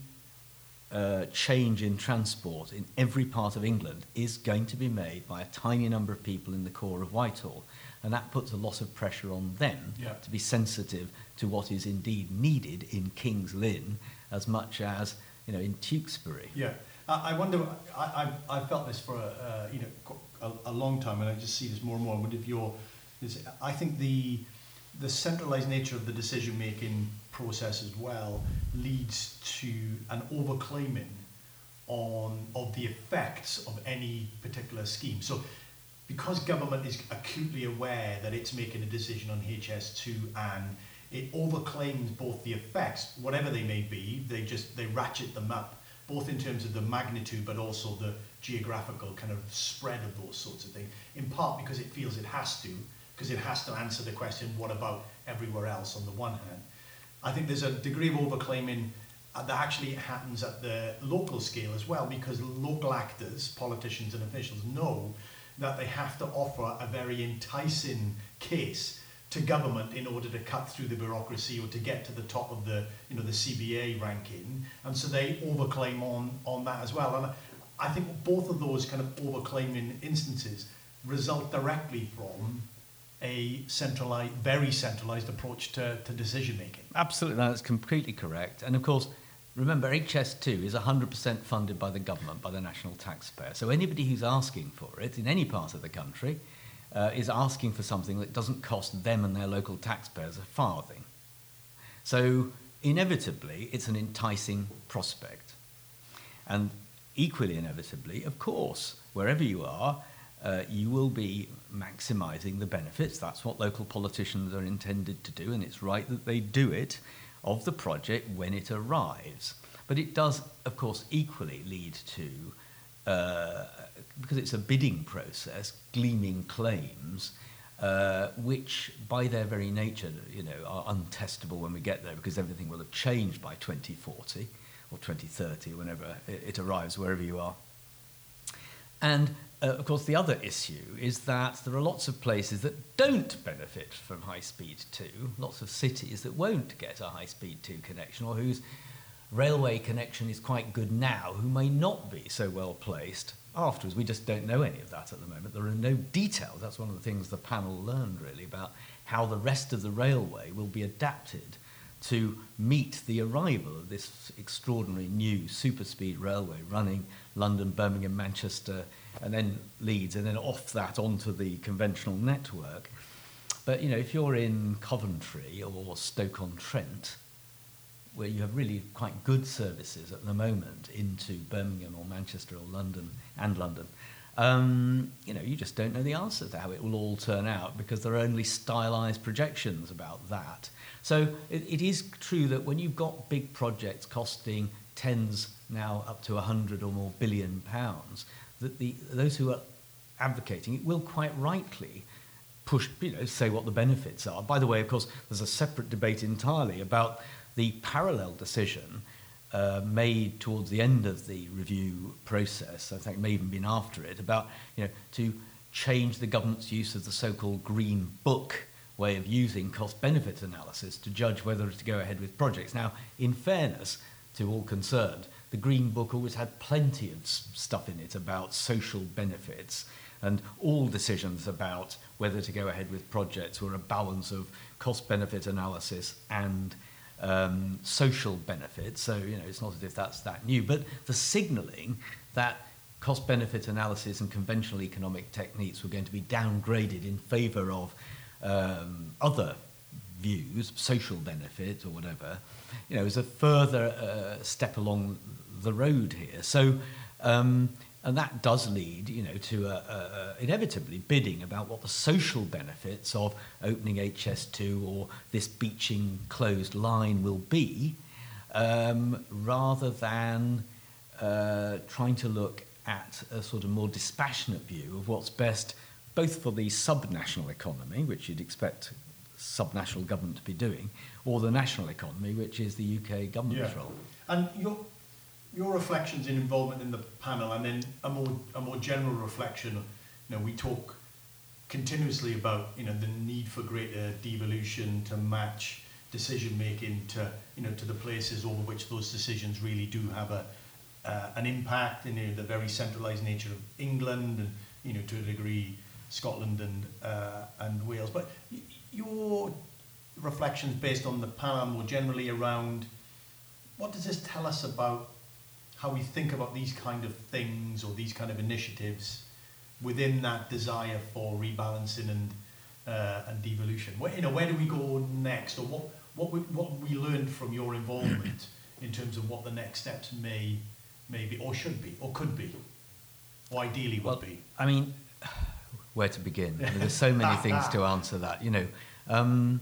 uh, change in transport in every part of England is going to be made by a tiny number of people in the core of Whitehall. And that puts a lot of pressure on them yeah. to be sensitive to what is indeed needed in King's Lynn as much as, you know, in Tewkesbury. Yeah. I wonder, I, I, I've felt this for a, uh, you know, a, a long time, and I just see this more and more. I wonder if you're, I think the the centralised nature of the decision-making process as well leads to an overclaiming on of the effects of any particular scheme. So because government is acutely aware that it's making a decision on H S two and it overclaims both the effects, whatever they may be, they just, they ratchet them up, both in terms of the magnitude but also the geographical kind of spread of those sorts of things, in part because it feels it has to, because it has to answer the question, what about everywhere else on the one hand. I think there's a degree of overclaiming uh, that actually happens at the local scale as well, because local actors, politicians and officials know that they have to offer a very enticing case to government in order to cut through the bureaucracy or to get to the top of the, you know, the C B A ranking, and so they overclaim on on that as well. And I think both of those kind of overclaiming instances result directly from a centralized, very centralized approach to, to decision making. Absolutely, that's completely correct. And of course, remember, H S two is one hundred percent funded by the government, by the national taxpayer. So anybody who's asking for it in any part of the country uh, is asking for something that doesn't cost them and their local taxpayers a farthing. So inevitably, it's an enticing prospect. And equally inevitably, of course, wherever you are, uh, you will be maximising the benefits. That's what local politicians are intended to do, and it's right that they do it, of the project when it arrives. But it does, of course, equally lead to, uh, because it's a bidding process, gleaming claims, uh, which by their very nature, you know, are untestable when we get there, because everything will have changed by twenty forty or twenty thirty, whenever it arrives, wherever you are. And uh, of course, the other issue is that there are lots of places that don't benefit from High Speed two, lots of cities that won't get a High Speed two connection, or whose railway connection is quite good now, who may not be so well placed afterwards. We just don't know any of that at the moment. There are no details. That's one of the things the panel learned, really, about how the rest of the railway will be adapted to meet the arrival of this extraordinary new super-speed railway running London, Birmingham, Manchester, and then Leeds, and then off that onto the conventional network. But, you know, if you're in Coventry or Stoke-on-Trent, where you have really quite good services at the moment into Birmingham or Manchester or London and London, um, you know, you just don't know the answer to how it will all turn out because there are only stylized projections about that. So it, it is true that when you've got big projects costing tens, now up to a hundred or more billion pounds, that the those who are advocating it will quite rightly push, you know, say what the benefits are. By the way, of course, there's a separate debate entirely about the parallel decision uh, made towards the end of the review process, I think it may even been after it, about, you know, to change the government's use of the so-called Green Book way of using cost-benefit analysis to judge whether to go ahead with projects. Now, in fairness to all concerned, the Green Book always had plenty of stuff in it about social benefits, and all decisions about whether to go ahead with projects were a balance of cost-benefit analysis and um, social benefits. So, you know, it's not as if that's that new. But the signalling that cost-benefit analysis and conventional economic techniques were going to be downgraded in favour of um, other views, social benefit or whatever, you know, is a further uh, step along the road here. So, um, and that does lead, you know, to a, a, a inevitably bidding about what the social benefits of opening H S two or this beaching closed line will be, um, rather than uh, trying to look at a sort of more dispassionate view of what's best both for the subnational economy, which you'd expect subnational government to be doing, or the national economy, which is the U K government's yeah. role. And your your reflections and involvement in the panel, and then a more a more general reflection. You know, we talk continuously about, you know, the need for greater devolution to match decision making to, you know, to the places over which those decisions really do have a uh, an impact. In, you know, the very centralised nature of England, and, you know, to a degree Scotland and uh, and Wales. But y- your reflections based on the panel more generally around what does this tell us about how we think about these kind of things or these kind of initiatives within that desire for rebalancing and uh, and devolution? Where, you know, where do we go next, or what what we, what we learned from your involvement in terms of what the next steps may may be, or should be, or could be, or ideally would well, be? I mean, where to begin? I mean, there's so many things to answer that. You know, um,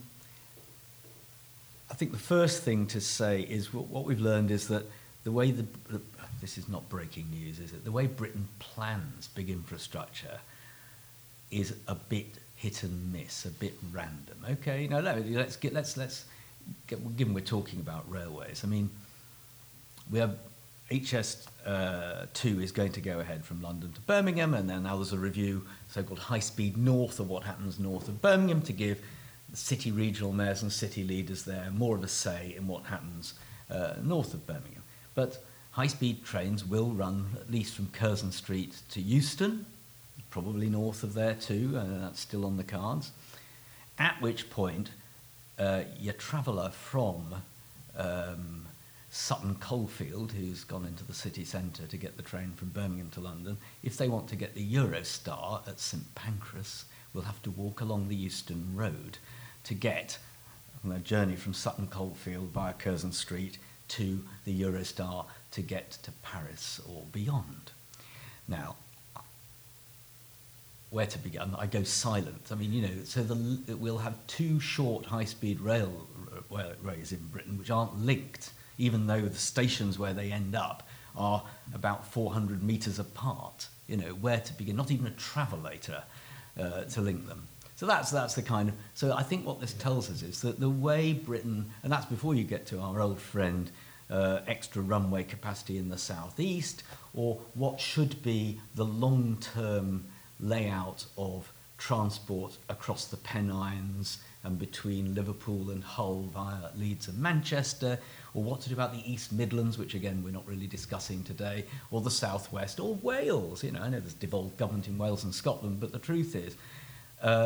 I think the first thing to say is what, what we've learned is that the way the, the this is not breaking news, is it? The way Britain plans big infrastructure is a bit hit and miss, a bit random. Okay, no, no, let's get let's let's get, given we're talking about railways. I mean, we have H S two is going to go ahead from London to Birmingham, and then now there's a review, so-called High Speed North, of what happens north of Birmingham, to give the city regional mayors and city leaders there more of a say in what happens uh, north of Birmingham. But high-speed trains will run at least from Curzon Street to Euston, probably north of there too, and that's still on the cards, at which point uh, your traveller from um, Sutton Coldfield, who's gone into the city centre to get the train from Birmingham to London, if they want to get the Eurostar at St Pancras, will have to walk along the Euston Road to get on a journey from Sutton Coldfield via Curzon Street to the Eurostar to get to Paris or beyond. Now, where to begin? I go silent. I mean, you know, so the, we'll have two short high-speed railways in Britain which aren't linked, even though the stations where they end up are about four hundred metres apart. You know, where to begin? Not even a travelator uh, to link them. So that's that's the kind of... So I think what this tells us is that the way Britain... And that's before you get to our old friend, uh, extra runway capacity in the southeast, or what should be the long-term layout of transport across the Pennines and between Liverpool and Hull via Leeds and Manchester, or what to do about the East Midlands, which again we're not really discussing today, or the Southwest, or Wales. You know, I know there's devolved government in Wales and Scotland, but the truth is, uh,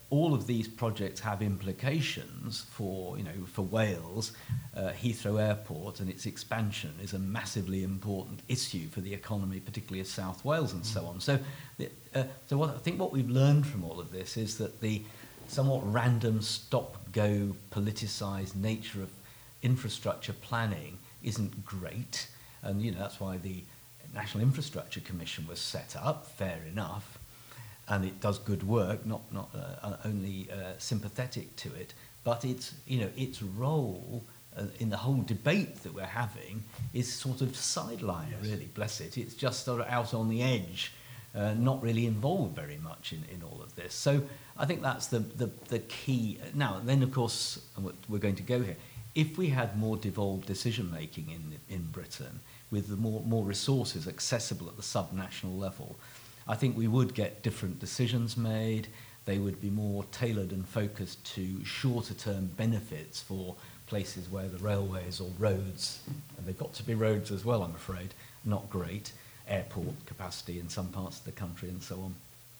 all of these projects have implications for, you know, for Wales. Uh, Heathrow Airport and its expansion is a massively important issue for the economy, particularly of South Wales and so on. So, the, uh, so what, I think what we've learned from all of this is that the somewhat random, stop-go, politicised nature of infrastructure planning isn't great, and you know that's why the National Infrastructure Commission was set up. Fair enough. And it does good work, not not uh, only uh, sympathetic to it, but its you know its role uh, in the whole debate that we're having is sort of sidelined. Yes. Really, bless it. It's just sort of out on the edge, uh, not really involved very much in, in all of this. So I think that's the, the the key. Now, then, of course, and we're going to go here. If we had more devolved decision making in in Britain, with the more more resources accessible at the subnational level, I think we would get different decisions made. They would be more tailored and focused to shorter-term benefits for places where the railways or roads, and they've got to be roads as well, I'm afraid, not great, airport capacity in some parts of the country and so on.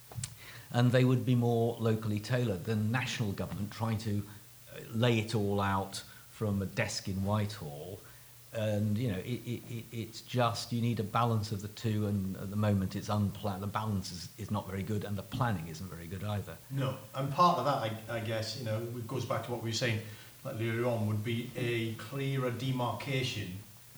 And they would be more locally tailored than national government trying to lay it all out from a desk in Whitehall. And, you know, it, it, it's just, you need a balance of the two, and at the moment it's unplanned. The balance is, is not very good, and the planning isn't very good either. No, and part of that, I, I guess, you know, it goes back to what we were saying like earlier on, would be a clearer demarcation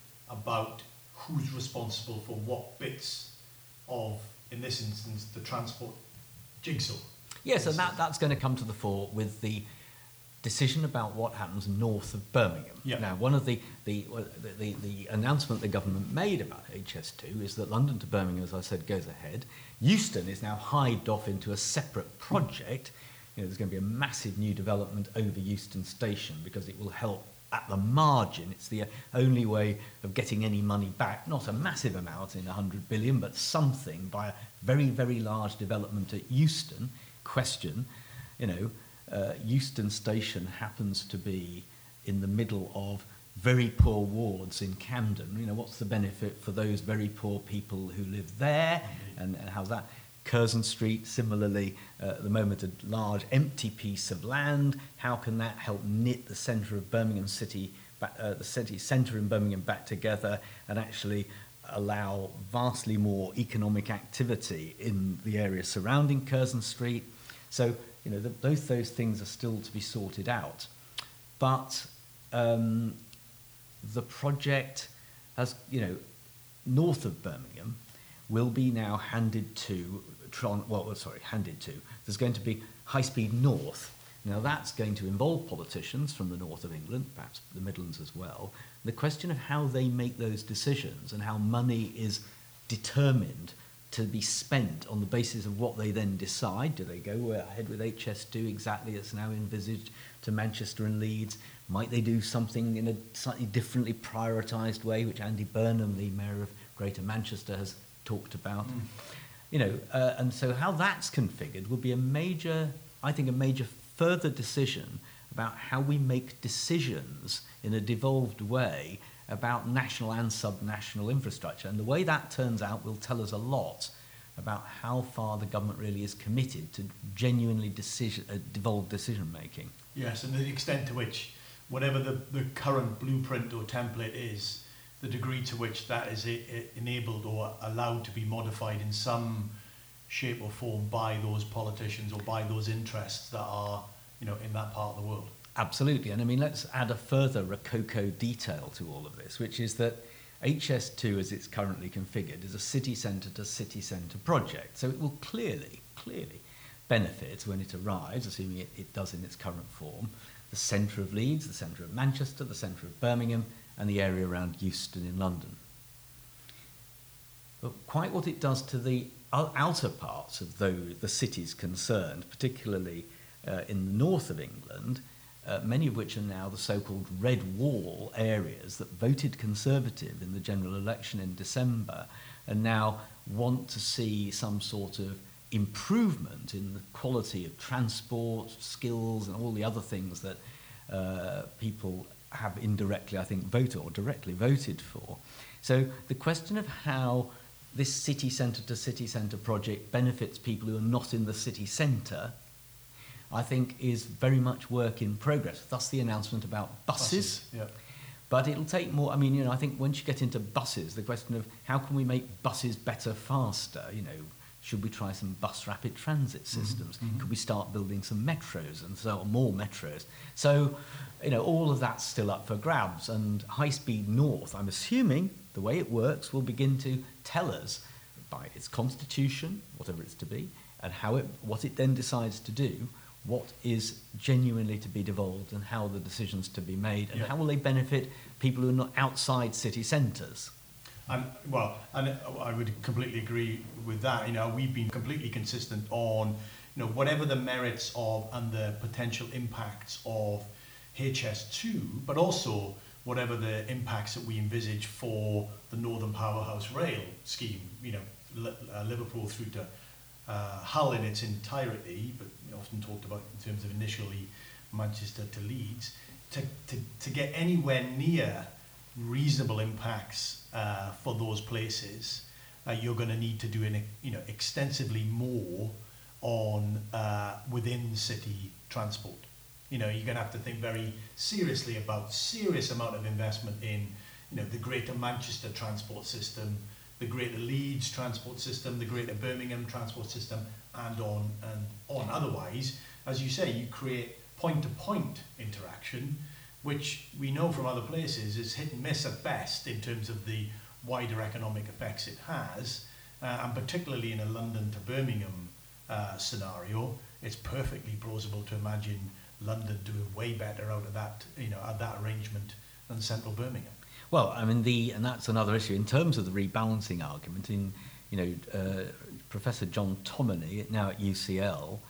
about who's responsible for what bits of, in this instance, the transport jigsaw. Yes, and that, that's going to come to the fore with the decision about what happens north of Birmingham. Yep. Now, one of the the, the the announcement the government made about H S two is that London to Birmingham, as I said, goes ahead. Euston is now hived off into a separate project. You know, there's going to be a massive new development over Euston Station because it will help at the margin. It's the only way of getting any money back, not a massive amount in one hundred billion, but something by a very, very large development at Euston. Question, you know, Uh, Euston Station happens to be in the middle of very poor wards in Camden. You know, what's the benefit for those very poor people who live there, and, and how's that? Curzon Street, similarly, uh, at the moment, a large empty piece of land. How can that help knit the centre of Birmingham City, back, uh, the city centre in Birmingham back together, and actually allow vastly more economic activity in the area surrounding Curzon Street? So, you know, the, both those things are still to be sorted out. But um, the project has, you know, north of Birmingham will be now handed to, Tron, well, sorry, handed to, there's going to be High Speed North. Now, that's going to involve politicians from the north of England, perhaps the Midlands as well. The question of how they make those decisions and how money is determined to be spent on the basis of what they then decide. Do they go ahead with H S two exactly as now envisaged to Manchester and Leeds? Might they do something in a slightly differently prioritised way, which Andy Burnham, the Mayor of Greater Manchester, has talked about? Mm. You know, uh, and so how that's configured will be a major, I think, a major further decision about how we make decisions in a devolved way about national and subnational infrastructure. And the way that turns out will tell us a lot about how far the government really is committed to genuinely decision, uh, devolved decision-making. Yes, and the extent to which, whatever the, the current blueprint or template is, the degree to which that is a, a enabled or allowed to be modified in some shape or form by those politicians or by those interests that are, you know, in that part of the world. Absolutely, and I mean, let's add a further rococo detail to all of this, which is that H S two, as it's currently configured, is a city centre to city centre project. So it will clearly, clearly benefit when it arrives, assuming it, it does in its current form, the centre of Leeds, the centre of Manchester, the centre of Birmingham, and the area around Euston in London. But quite what it does to the outer parts of the, the cities concerned, particularly uh, in the north of England, Uh, many of which are now the so-called red wall areas that voted Conservative in the general election in December and now want to see some sort of improvement in the quality of transport, skills, and all the other things that uh, people have indirectly, I think, voted or directly voted for. So the question of how this city centre to city centre project benefits people who are not in the city centre I think is very much work in progress. Thus the announcement about buses. Buses, yeah. But it'll take more, I mean, you know, I think once you get into buses, the question of how can we make buses better faster, you know, should we try some bus rapid transit systems? Mm-hmm. Could we start building some metros and so on, more metros? So, you know, all of that's still up for grabs. And High Speed North, I'm assuming the way it works will begin to tell us by its constitution, whatever it's to be, and how it, what it then decides to do, what is genuinely to be devolved and how the decisions to be made, and yeah. how will they benefit people who are not outside city centres. And well, and I would completely agree with that. You know, we've been completely consistent on, you know, whatever the merits of and the potential impacts of H S two, but also whatever the impacts that we envisage for the Northern Powerhouse Rail scheme. You know, uh, Liverpool through to uh, Hull in its entirety, but often talked about in terms of initially Manchester to Leeds. To to to get anywhere near reasonable impacts uh, for those places, uh, you're going to need to do an, you know, extensively more on uh, within city transport. You know, you're going to have to think very seriously about serious amount of investment in, you know, the Greater Manchester transport system, the Greater Leeds transport system, the Greater Birmingham transport system, and on and on. Otherwise, as you say, you create point-to-point interaction, which we know from other places is hit and miss at best in terms of the wider economic effects it has, uh, and particularly in a London to Birmingham uh, scenario, it's perfectly plausible to imagine London doing way better out of that, you know, at that arrangement than central Birmingham. Well, I mean, the and that's another issue in terms of the rebalancing argument. In you know, uh, Professor John Tomoney, now at U C L.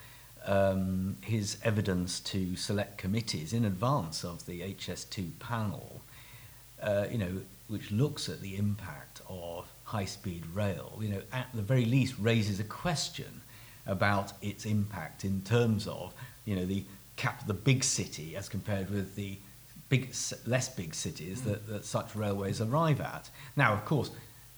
Um, his evidence to select committees in advance of the H S two panel, uh, you know, which looks at the impact of high-speed rail, you know, at the very least raises a question about its impact in terms of, you know, the cap, the big city as compared with the big, less big cities that, that such railways arrive at. Now, of course,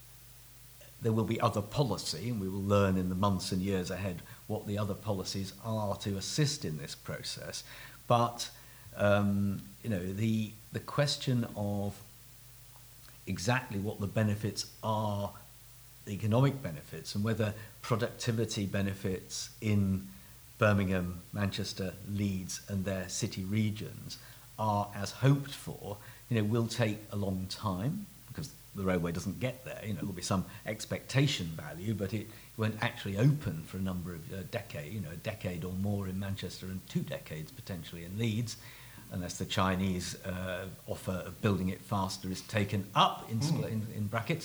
there will be other policy, and we will learn in the months and years ahead what the other policies are to assist in this process. But um, you know, the the question of exactly what the benefits are, the economic benefits, and whether productivity benefits in Birmingham, Manchester, Leeds, and their city regions are as hoped for, you know, will take a long time because the railway doesn't get there. You know, there will be some expectation value, but it won't actually open for a number of uh, decades, you know, a decade or more in Manchester and two decades potentially in Leeds, unless the Chinese uh, offer of building it faster is taken up in, mm. in, in brackets.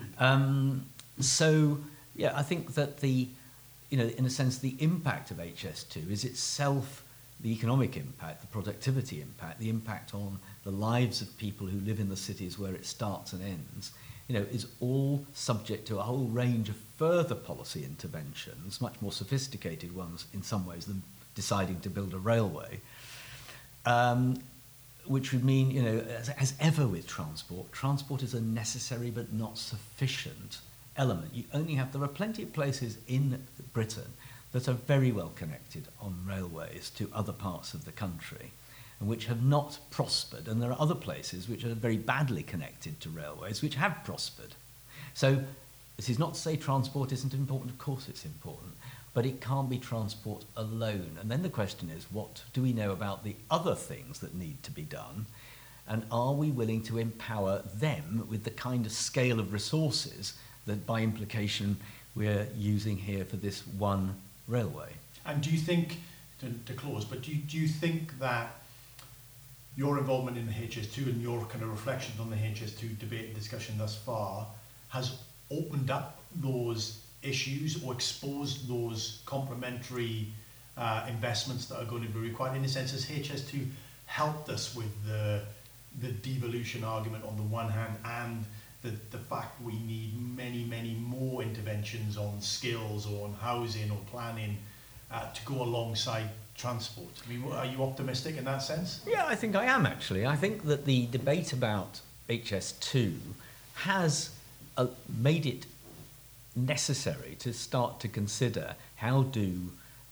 Um, so, yeah, I think that the, you know, in a sense, the impact of H S two is itself the economic impact, the productivity impact, the impact on the lives of people who live in the cities where it starts and ends, you know, is all subject to a whole range of further policy interventions, much more sophisticated ones in some ways than deciding to build a railway, um, which would mean, you know, as, as ever with transport, transport is a necessary but not sufficient element. You only have, there are plenty of places in Britain that are very well connected on railways to other parts of the country and which have not prospered, and there are other places which are very badly connected to railways which have prospered. So this is not to say transport isn't important, of course it's important, but it can't be transport alone. And then the question is, what do we know about the other things that need to be done, and are we willing to empower them with the kind of scale of resources that by implication we're using here for this one railway? And do you think, to, to close, but do you, do you think that your involvement in the H S two and your kind of reflections on the H S two debate and discussion thus far has opened up those issues or exposed those complementary uh, investments that are going to be required? In a sense, has H S two helped us with the the devolution argument on the one hand, and the, the fact we need many, many more interventions on skills or on housing or planning uh, to go alongside transport? I mean, are you optimistic in that sense? Yeah, I think I am actually. I think that the debate about H S two has uh, made it necessary to start to consider how do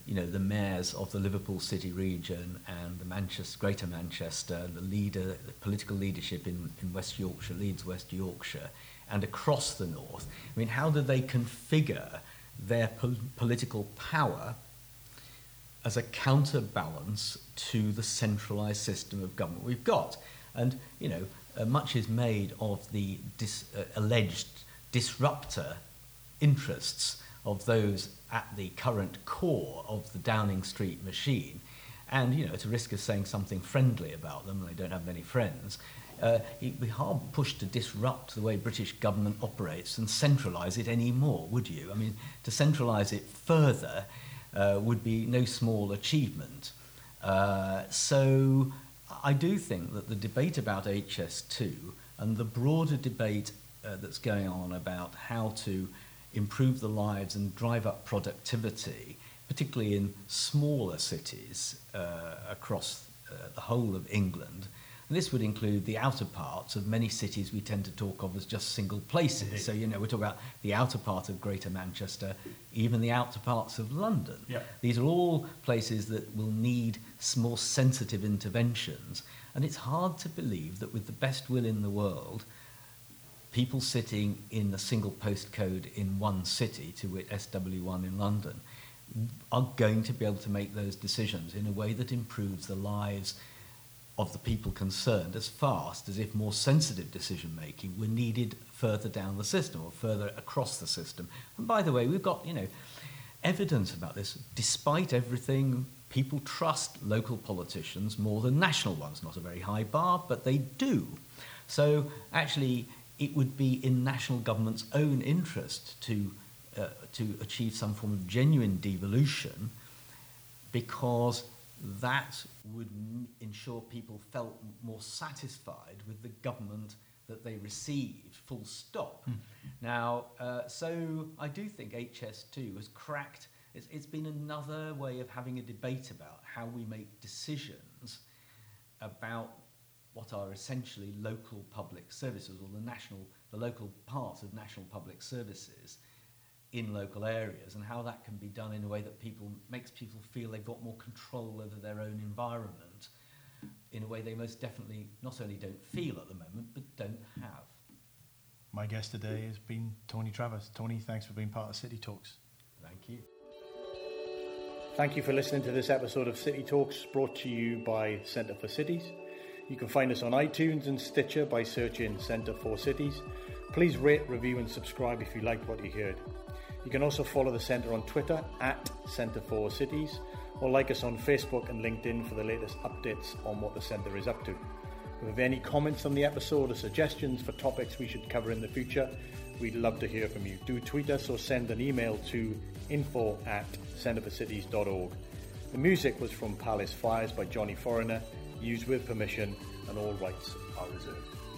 you know, the mayors of the Liverpool City region and the Manchester, Greater Manchester, the leader, the political leadership in, in West Yorkshire, Leeds, West Yorkshire, and across the north. I mean, how do they configure their pol- political power as a counterbalance to the centralised system of government we've got? And, you know, uh, much is made of the dis- uh, alleged disruptor interests of those at the current core of the Downing Street machine. And, you know, at a risk of saying something friendly about them, they don't have many friends, uh, you'd be hard pushed to disrupt the way British government operates and centralise it anymore, would you? I mean, to centralise it further uh, would be no small achievement. Uh, so I do think that the debate about H S two and the broader debate uh, that's going on about how to improve the lives and drive up productivity, particularly in smaller cities uh, across uh, the whole of England. And this would include the outer parts of many cities we tend to talk of as just single places. Indeed. So, you know, we're talking about the outer part of Greater Manchester, even the outer parts of London. Yep. These are all places that will need more sensitive interventions. And it's hard to believe that with the best will in the world, people sitting in a single postcode in one city, to wit S W one in London, are going to be able to make those decisions in a way that improves the lives of the people concerned as fast as if more sensitive decision-making were needed further down the system or further across the system. And by the way, we've got, you know, evidence about this. Despite everything, people trust local politicians more than national ones. Not a very high bar, but they do. So actually, it would be in national government's own interest to uh, to achieve some form of genuine devolution, because that would m- ensure people felt more satisfied with the government that they received, full stop. Mm. Now, uh, so I do think H S two has cracked, it's, it's been another way of having a debate about how we make decisions about what are essentially local public services, or the national, the local parts of national public services in local areas, and how that can be done in a way that people makes people feel they've got more control over their own environment in a way they most definitely not only don't feel at the moment, but don't have. My guest today has been Tony Travers. Tony, thanks for being part of City Talks. Thank you. Thank you for listening to this episode of City Talks, brought to you by Centre for Cities. You can find us on iTunes and Stitcher by searching Centre for Cities. Please rate, review and subscribe if you liked what you heard. You can also follow the Centre on Twitter at Centre for Cities, or like us on Facebook and LinkedIn for the latest updates on what the Centre is up to. If you have any comments on the episode or suggestions for topics we should cover in the future, we'd love to hear from you. Do tweet us or send an email to info at centre for cities dot org. The music was from Palace Fires by Johnny Foreigner, used with permission, and all rights are reserved.